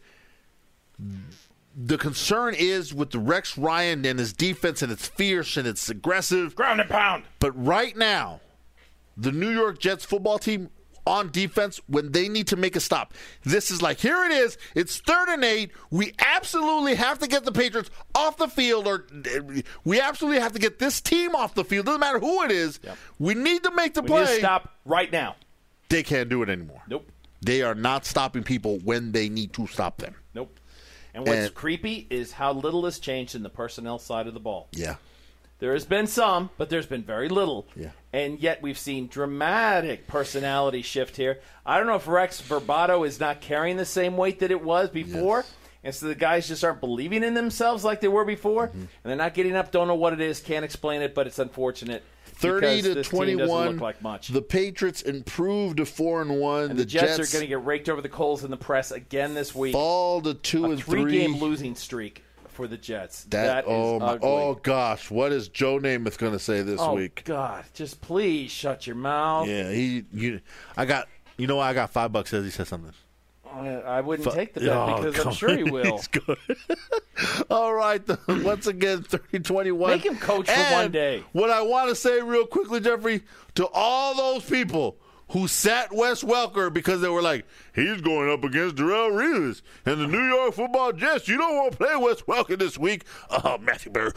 The concern is with the Rex Ryan and his defense, and it's fierce and it's aggressive. Ground and pound. But right now, the New York Jets football team on defense, when they need to make a stop, this is like, here it is. It's third and eight. We absolutely have to get the Patriots off the field, or we absolutely have to get this team off the field. Doesn't matter who it is. Yep. We need to make the We play. need to stop right now. They can't do it anymore. Nope. They are not stopping people when they need to stop them. Nope. And what's And- creepy is how little has changed in the personnel side of the ball. Yeah. There has been some, but there's been very little. Yeah. And yet we've seen dramatic personality shift here. I don't know if Rex Verbato is not carrying the same weight that it was before. Yes. And so the guys just aren't believing in themselves like they were before. Mm-hmm. And they're not getting up, don't know what it is, can't explain it, but it's unfortunate. thirty because to this team doesn't twenty-one. look like much. The Patriots improved to four and one. And the, Jets, are going to get raked over the coals in the press again this week. fall to two A and three-game three. losing streak for the Jets. That, that is oh, my, ugly. oh gosh, what is Joe Namath going to say this Oh, week? God, just please shut your mouth. Yeah, he. You, I got. You know, what? I got five bucks as he said something. I I wouldn't Fu- take the bet Oh, because I'm come sure he on. will. He's good. All right, the, once again, thirty twenty-one. Make him coach for And one day. What I want to say real quickly, Jeffrey, to all those people who sat Wes Welker because they were like, he's going up against Darrelle Revis and the New York Football Jets. You don't want to play Wes Welker this week. Oh, Matthew Burr.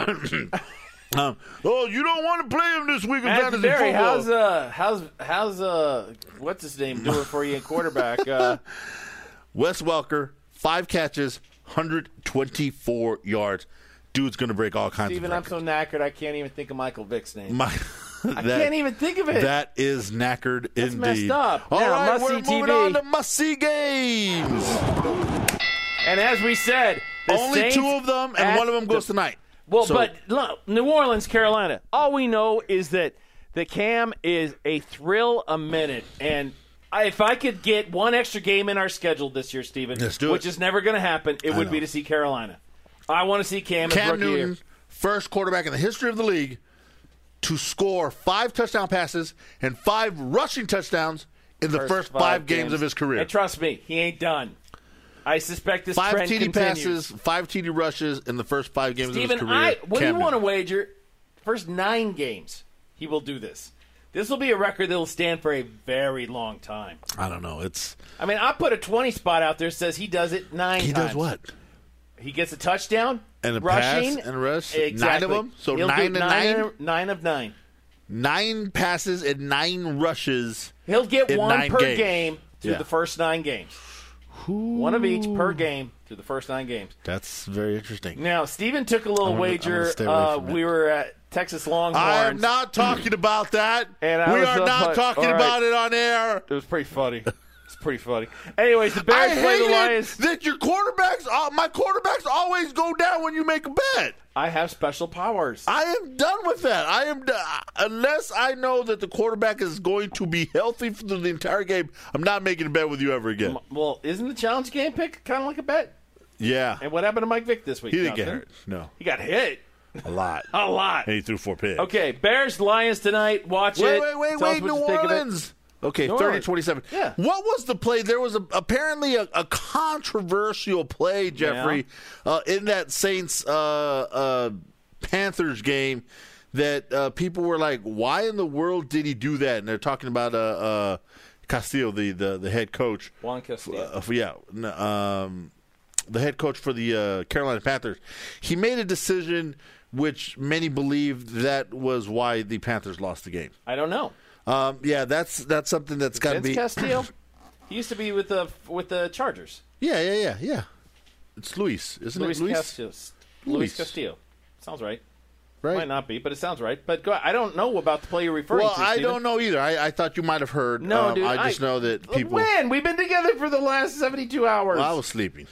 um, oh, you don't want to play him this week in Matthew fantasy Berry, football. how's uh, how's how's uh, what's his name doing for you in quarterback? Uh, Wes Welker, five catches, one hundred twenty-four yards. Dude's going to break all kinds Steven, of I'm records. so knackered I can't even think of Michael Vick's name. My, I can't even think of it. That is knackered That's indeed. messed up. All Now, right, must-see we're T V. moving on to must-see games. And as we said, the Only Saints two of them, and at one of them goes the- tonight. Well, So- but look, New Orleans, Carolina. All we know is that the Cam is a thrill a minute, and I, if I could get one extra game in our schedule this year, Steven, Let's do it. which is never going to happen, it I would know. be to see Carolina. I want to see Cam, as Cam rookie Newton, year. first quarterback in the history of the league to score five touchdown passes and five rushing touchdowns in the first, five, games. of his career. And trust me, he ain't done. I suspect this Five trend T D continues. passes, five T D rushes in the first five games Steven, of his career. I, what do Cam you want to Newton. wager? First nine games, he will do this. This will be a record that will stand for a very long time. I don't know. It's I mean, I put a twenty spot out there that says he does it nine he times. does what? He gets a touchdown And a rushing, pass and a rush? Exactly. Nine of them? So He'll do nine and nine? of- nine of nine. Nine passes and nine rushes. He'll get In one nine per games. game through Yeah. the first nine games. One of each per game through the first nine games. That's very interesting. Now, Steven took a little I'm gonna- I'm wager. gonna stay away Uh, from it. we were at Texas Longhorns. I am not talking about that. And I we was are up not like, talking all right. about it on air. It was pretty funny. It's pretty funny. Anyways, the I Bears play hate the Lions. it that your quarterbacks, uh, my quarterbacks always go down when you make a bet. I have special powers. I am done with that. I am do- unless I know that the quarterback is going to be healthy for the entire game. I'm not making a bet with you ever again. Well, isn't the challenge game pick kind of like a bet? Yeah, And what happened to Mike Vick this week? he didn't Now, get there- hurt. No, He got hit a lot. a lot. And he threw four picks. Okay, Bears Lions tonight. Watch Wait, it. wait, wait, Tell us wait, what New you think of it. Orleans. Okay, New thirty Orleans. twenty-seven. Yeah. What was the play? There was a, apparently a, a controversial play, Jeffrey, uh, in that Saints uh, uh, Panthers game that uh, people were like, why in the world did he do that? And they're talking about uh, uh, Castillo, the, the, the head coach. Juan Castillo. Uh, yeah, n- um, the head coach for the uh, Carolina Panthers. He made a decision which many believed that was why the Panthers lost the game. I don't know. Um, yeah, that's that's something that's got to Vince be. Castillo. He used to be with the with the Chargers. Yeah, yeah, yeah, yeah. It's Luis, isn't Luis it? Luis, Castillo. Luis. Luis Castillo. Sounds right. right? Might not be, but it sounds right. But go, I don't know about the play you're referring Well, to. I Steven. don't know either. I, I thought you might have heard. No, Um, dude. I just know that people. When? We've been together for the last seventy-two hours. Well, I was sleeping.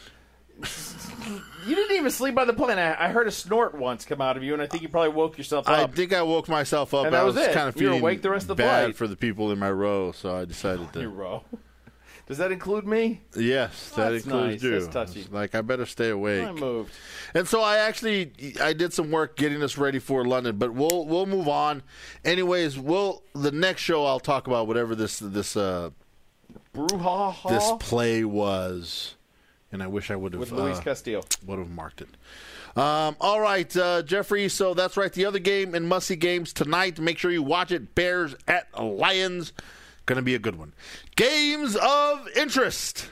You didn't even sleep by the plane. I, I heard a snort once come out of you, and I think you probably woke yourself I up. think I woke myself up. And that I was was it. kind of You were feeling awake the rest of the bad flight. for the people in my row, so I decided Your to. row. Does that include me? Yes, that That's includes nice. you. That's touchy. It's like, I better stay awake. I moved. And so I actually I did some work getting us ready for London, but we'll we'll move on. Anyways, we'll the next show I'll talk about whatever this this uh Brouhaha this play was, and I wish I would have with Luis uh, Castillo. would have marked it. Um, all right, uh, Jeffrey. So that's right. The other game in must-see games tonight. Make sure you watch it. Bears at Lions. Going to be a good one. Games of interest.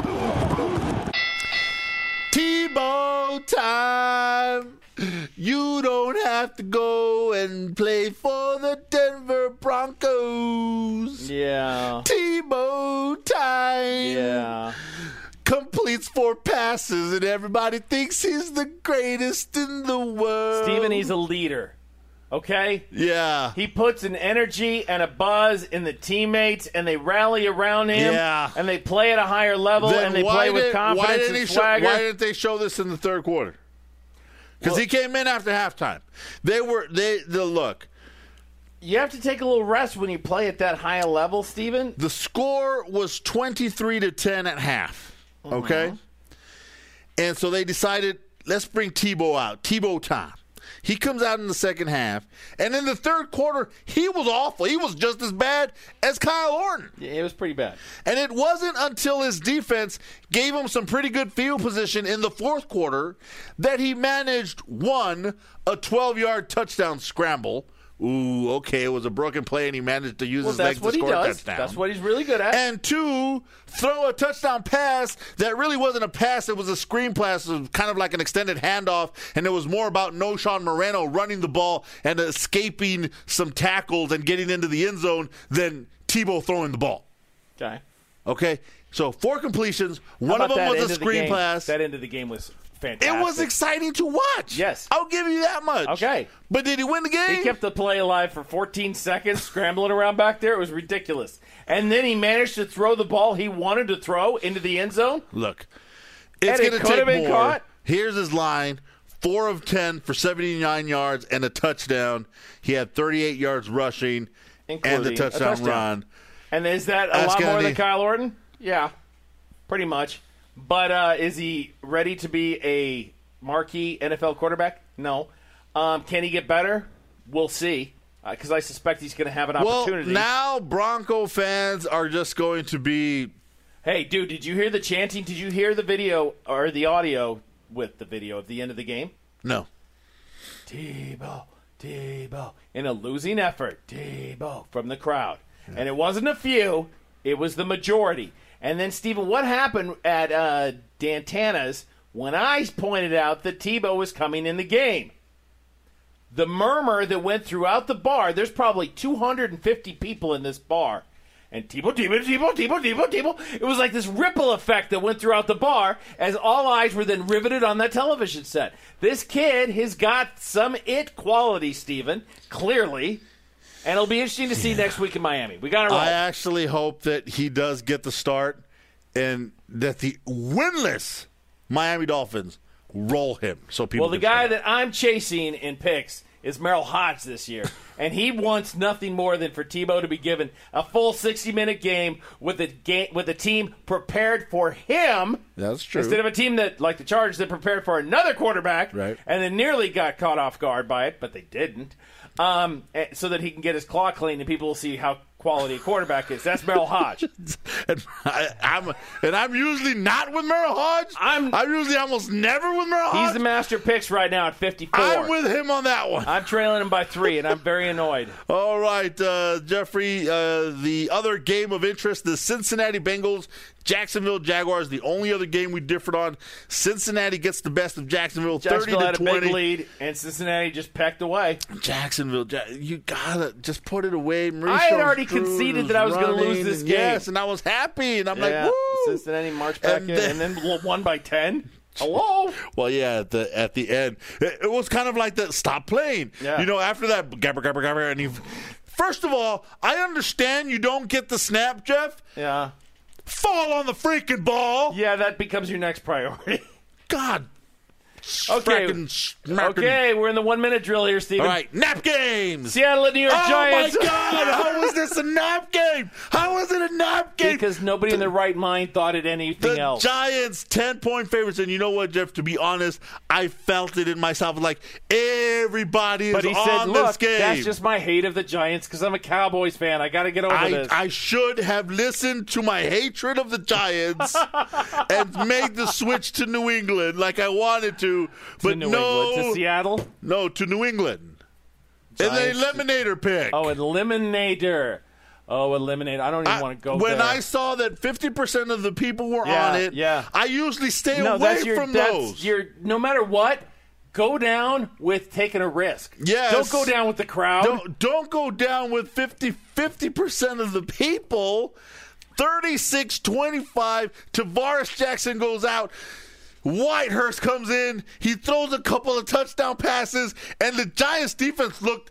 Tebow time. You don't have to go and play for the Denver Broncos. Yeah. Tebow time. Yeah. Completes four passes, and everybody thinks he's the greatest in the world. Steven, he's a leader. Okay? Yeah. He puts an energy and a buzz in the teammates, and they rally around him. Yeah. And they play at a higher level, Then and they why play with did- confidence why didn't and he show- swagger. Why didn't they show this in the third quarter? Because Well- he came in after halftime. They were they the look. You have to take a little rest when you play at that high a level, Steven. The score was twenty-three to ten at half. Okay? And so they decided, let's bring Tebow out. Tebow time. He comes out in the second half. And in the third quarter, he was awful. He was just as bad as Kyle Orton. Yeah, it was pretty bad. And it wasn't until his defense gave him some pretty good field position in the fourth quarter that he managed, one, a twelve-yard touchdown scramble. Ooh, okay, it was a broken play, and he managed to use Well, his that's legs to what he score a does. touchdown. That's what he's really good at. And two, throw a touchdown pass that really wasn't a pass. It was a screen pass. It was kind of like an extended handoff, and it was more about Noshawn Moreno running the ball and escaping some tackles and getting into the end zone than Tebow throwing the ball. Okay. Okay? So four completions. How One of about them that was end a of the screen game? pass. That end of the game was fantastic. It was exciting to watch. Yes. I'll give you that much. Okay. But did he win the game? He kept the play alive for fourteen seconds, scrambling around back there. It was ridiculous. And then he managed to throw the ball he wanted to throw into the end zone. Look, it's And it going to could take have been more. caught. Here's his line. Four of ten for seventy-nine yards and a touchdown. He had thirty-eight yards rushing and the Including a touchdown, touchdown. run. And is that a That's lot gonna more than need- Kyle Orton? Yeah, pretty much. But uh, is he ready to be a marquee N F L quarterback? No. Um, can he get better? We'll see. Because I suspect he's going to have an Well, opportunity. now Bronco fans are just going to be. Hey, dude, did you hear the chanting? Did you hear the video or the audio with the video at the end of the game? No. Tebow, Tebow, in a losing effort, Tebow from the crowd. Yeah. And it wasn't a few, it was the majority. And then, Stephen, what happened at uh, Dantana's when I pointed out that Tebow was coming in the game? The murmur that went throughout the bar, there's probably two hundred fifty people in this bar. And Tebow, Tebow, Tebow, Tebow, Tebow, Tebow. It was like this ripple effect that went throughout the bar as all eyes were then riveted on that television set. This kid has got some it quality, Stephen, clearly. And it'll be interesting to see yeah. next week in Miami. We got to roll. I actually hope that he does get the start and that the winless Miami Dolphins roll him. So people. Well, the guy that I'm chasing in picks is Merrill Hodge this year. And he wants nothing more than for Tebow to be given a full sixty-minute game with a game with a team prepared for him. That's true. Instead of a team that, like the Chargers, that prepared for another quarterback, right, and then nearly got caught off guard by it, but they didn't. Um, so that he can get his claw clean and people will see how quality a quarterback is. That's Merrill Hodge. and, I, I'm, and I'm usually not with Merrill Hodge. I'm, I'm usually almost never with Merrill Hodge. He's the master picks right now at fifty-four. I'm with him on that one. I'm trailing him by three, and I'm very annoyed. All right, uh, Jeffrey, uh, the other game of interest, the Cincinnati Bengals, Jacksonville Jaguars, the only other game we differed on. Cincinnati gets the best of Jacksonville, Jacksonville thirty had to a twenty. big lead, and Cincinnati just pecked away. Jacksonville, you gotta just put it away. Mauricio I had already Cruz conceded that I was going to lose this and game. Yes, and I was happy, and I'm yeah, like, woo! Cincinnati marched back and in, then, and then won by ten. Hello. Well, yeah, at the at the end, it, it was kind of like the stop playing. Yeah. You know, after that, gabber, gabber, gabber, and he. First of all, I understand you don't get the snap, Jeff. Yeah. Fall on the freaking ball. Yeah, that becomes your next priority. God, Okay. fracking smacking. Okay, we're in the one-minute drill here, Steven. All right, nap games. Seattle and New York Oh, Giants. my God. How was this a nap game? How was it a nap game? Because nobody in their right mind thought it anything The else. Giants, ten-point favorites. And you know what, Jeff? To be honest, I felt it in myself. Like, everybody is But he on said, this look, game. that's just my hate of the Giants because I'm a Cowboys fan. I got to get over I, this. I should have listened to my hatred of the Giants and made the switch to New England like I wanted to. But to New no, England, to Seattle. no, to New England. Giants. And the Eliminator pick. Oh, Eliminator. Oh, Eliminator. I don't even I- want to go when there. I saw that fifty percent of the people were Yeah, on it, yeah. I usually stay no, away that's your, from that's those. Your, no matter what, go down with taking a risk. Yes. Don't go down with the crowd. Don't, don't go down with fifty percent of the people. thirty-six twenty-five. Tavares Jackson goes out. Whitehurst comes in. He throws a couple of touchdown passes, and the Giants defense looked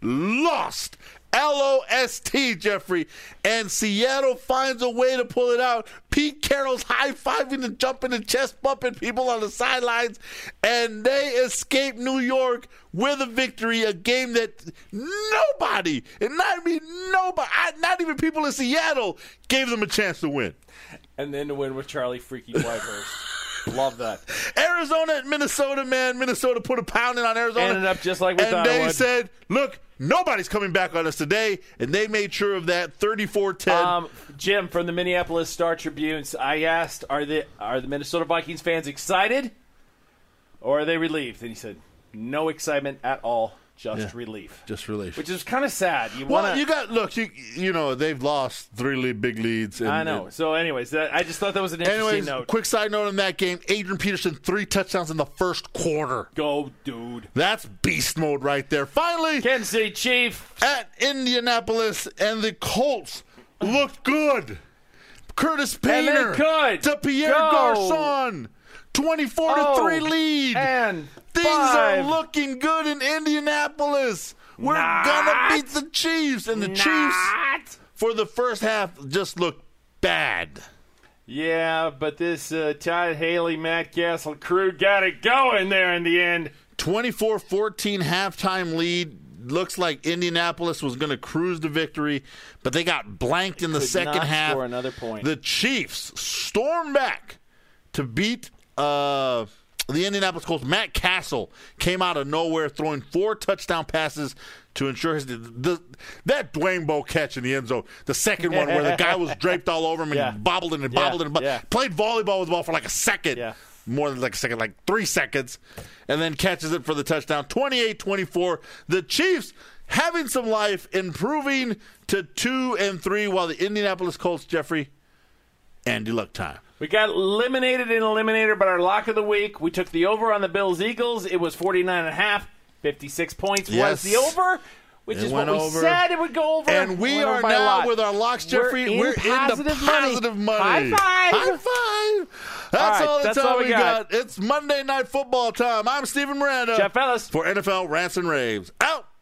lost. L O S T, Jeffrey. And Seattle finds a way to pull it out. Pete Carroll's high-fiving and jumping and chest bumping people on the sidelines. And they escape New York with a victory, a game that nobody, and not, I mean, nobody, not even people in Seattle, gave them a chance to win. And then to win with Charlie Freaky Whitehurst. Love that. Arizona and Minnesota, man. Minnesota put a pounding on Arizona. Ended up just like we and thought it they would. said, look, nobody's coming back on us today. And they made sure of that, thirty-four ten. Um, Jim from the Minneapolis Star Tribune, I asked, are the, are the Minnesota Vikings fans excited or are they relieved? And he said, no excitement at all, just Yeah. relief. Just relief. Which is kind of sad. You well, want you got, look, you you know, they've lost three lead, big leads. And, I know. So, anyways, that, I just thought that was an and interesting anyways, note. quick side note on that game, Adrian Peterson, three touchdowns in the first quarter. Go, dude. That's beast mode right there. Finally, Kansas City Chief. at Indianapolis, and the Colts looked good. Curtis And they Painter could to Pierre go. Garçon, twenty-four to Oh, three lead. And Things five. are looking good in Indianapolis. We're Not. gonna beat the Chiefs, and the Chiefs Not. for the first half just looked bad. Yeah, but this uh, Todd Haley, Matt Castle crew got it going there in the end. twenty-four fourteen halftime lead. Looks like Indianapolis was going to cruise to victory, but they got blanked in the Could second not half. score another point. The Chiefs stormed back to beat uh, the Indianapolis Colts. Matt Castle came out of nowhere, throwing four touchdown passes to ensure his the, that Dwayne Bowe catch in the end zone. The second one where the guy was draped all over him and Yeah. he bobbled and he Yeah. bobbled and bo- Yeah. played volleyball with the ball for like a second. Yeah. More than like a second, like three seconds, and then catches it for the touchdown. twenty-eight twenty-four. The Chiefs having some life, improving to two and three, while the Indianapolis Colts, Jeffrey, Andy Luck time. We got eliminated in Eliminator, but our lock of the week, we took the over on the Bills-Eagles. It was forty-nine and a half. fifty-six points Yes. was the over, which It is what went we over. said it would go over. And we Went over are by a now lot. with our locks, Jeffrey. We're in positive into money. positive money. High five. High five. That's All right, all the that's time all we we got. got. It's Monday Night Football time. I'm Steven Miranda. Jeff Ellis. For N F L Rants and Raves. Out.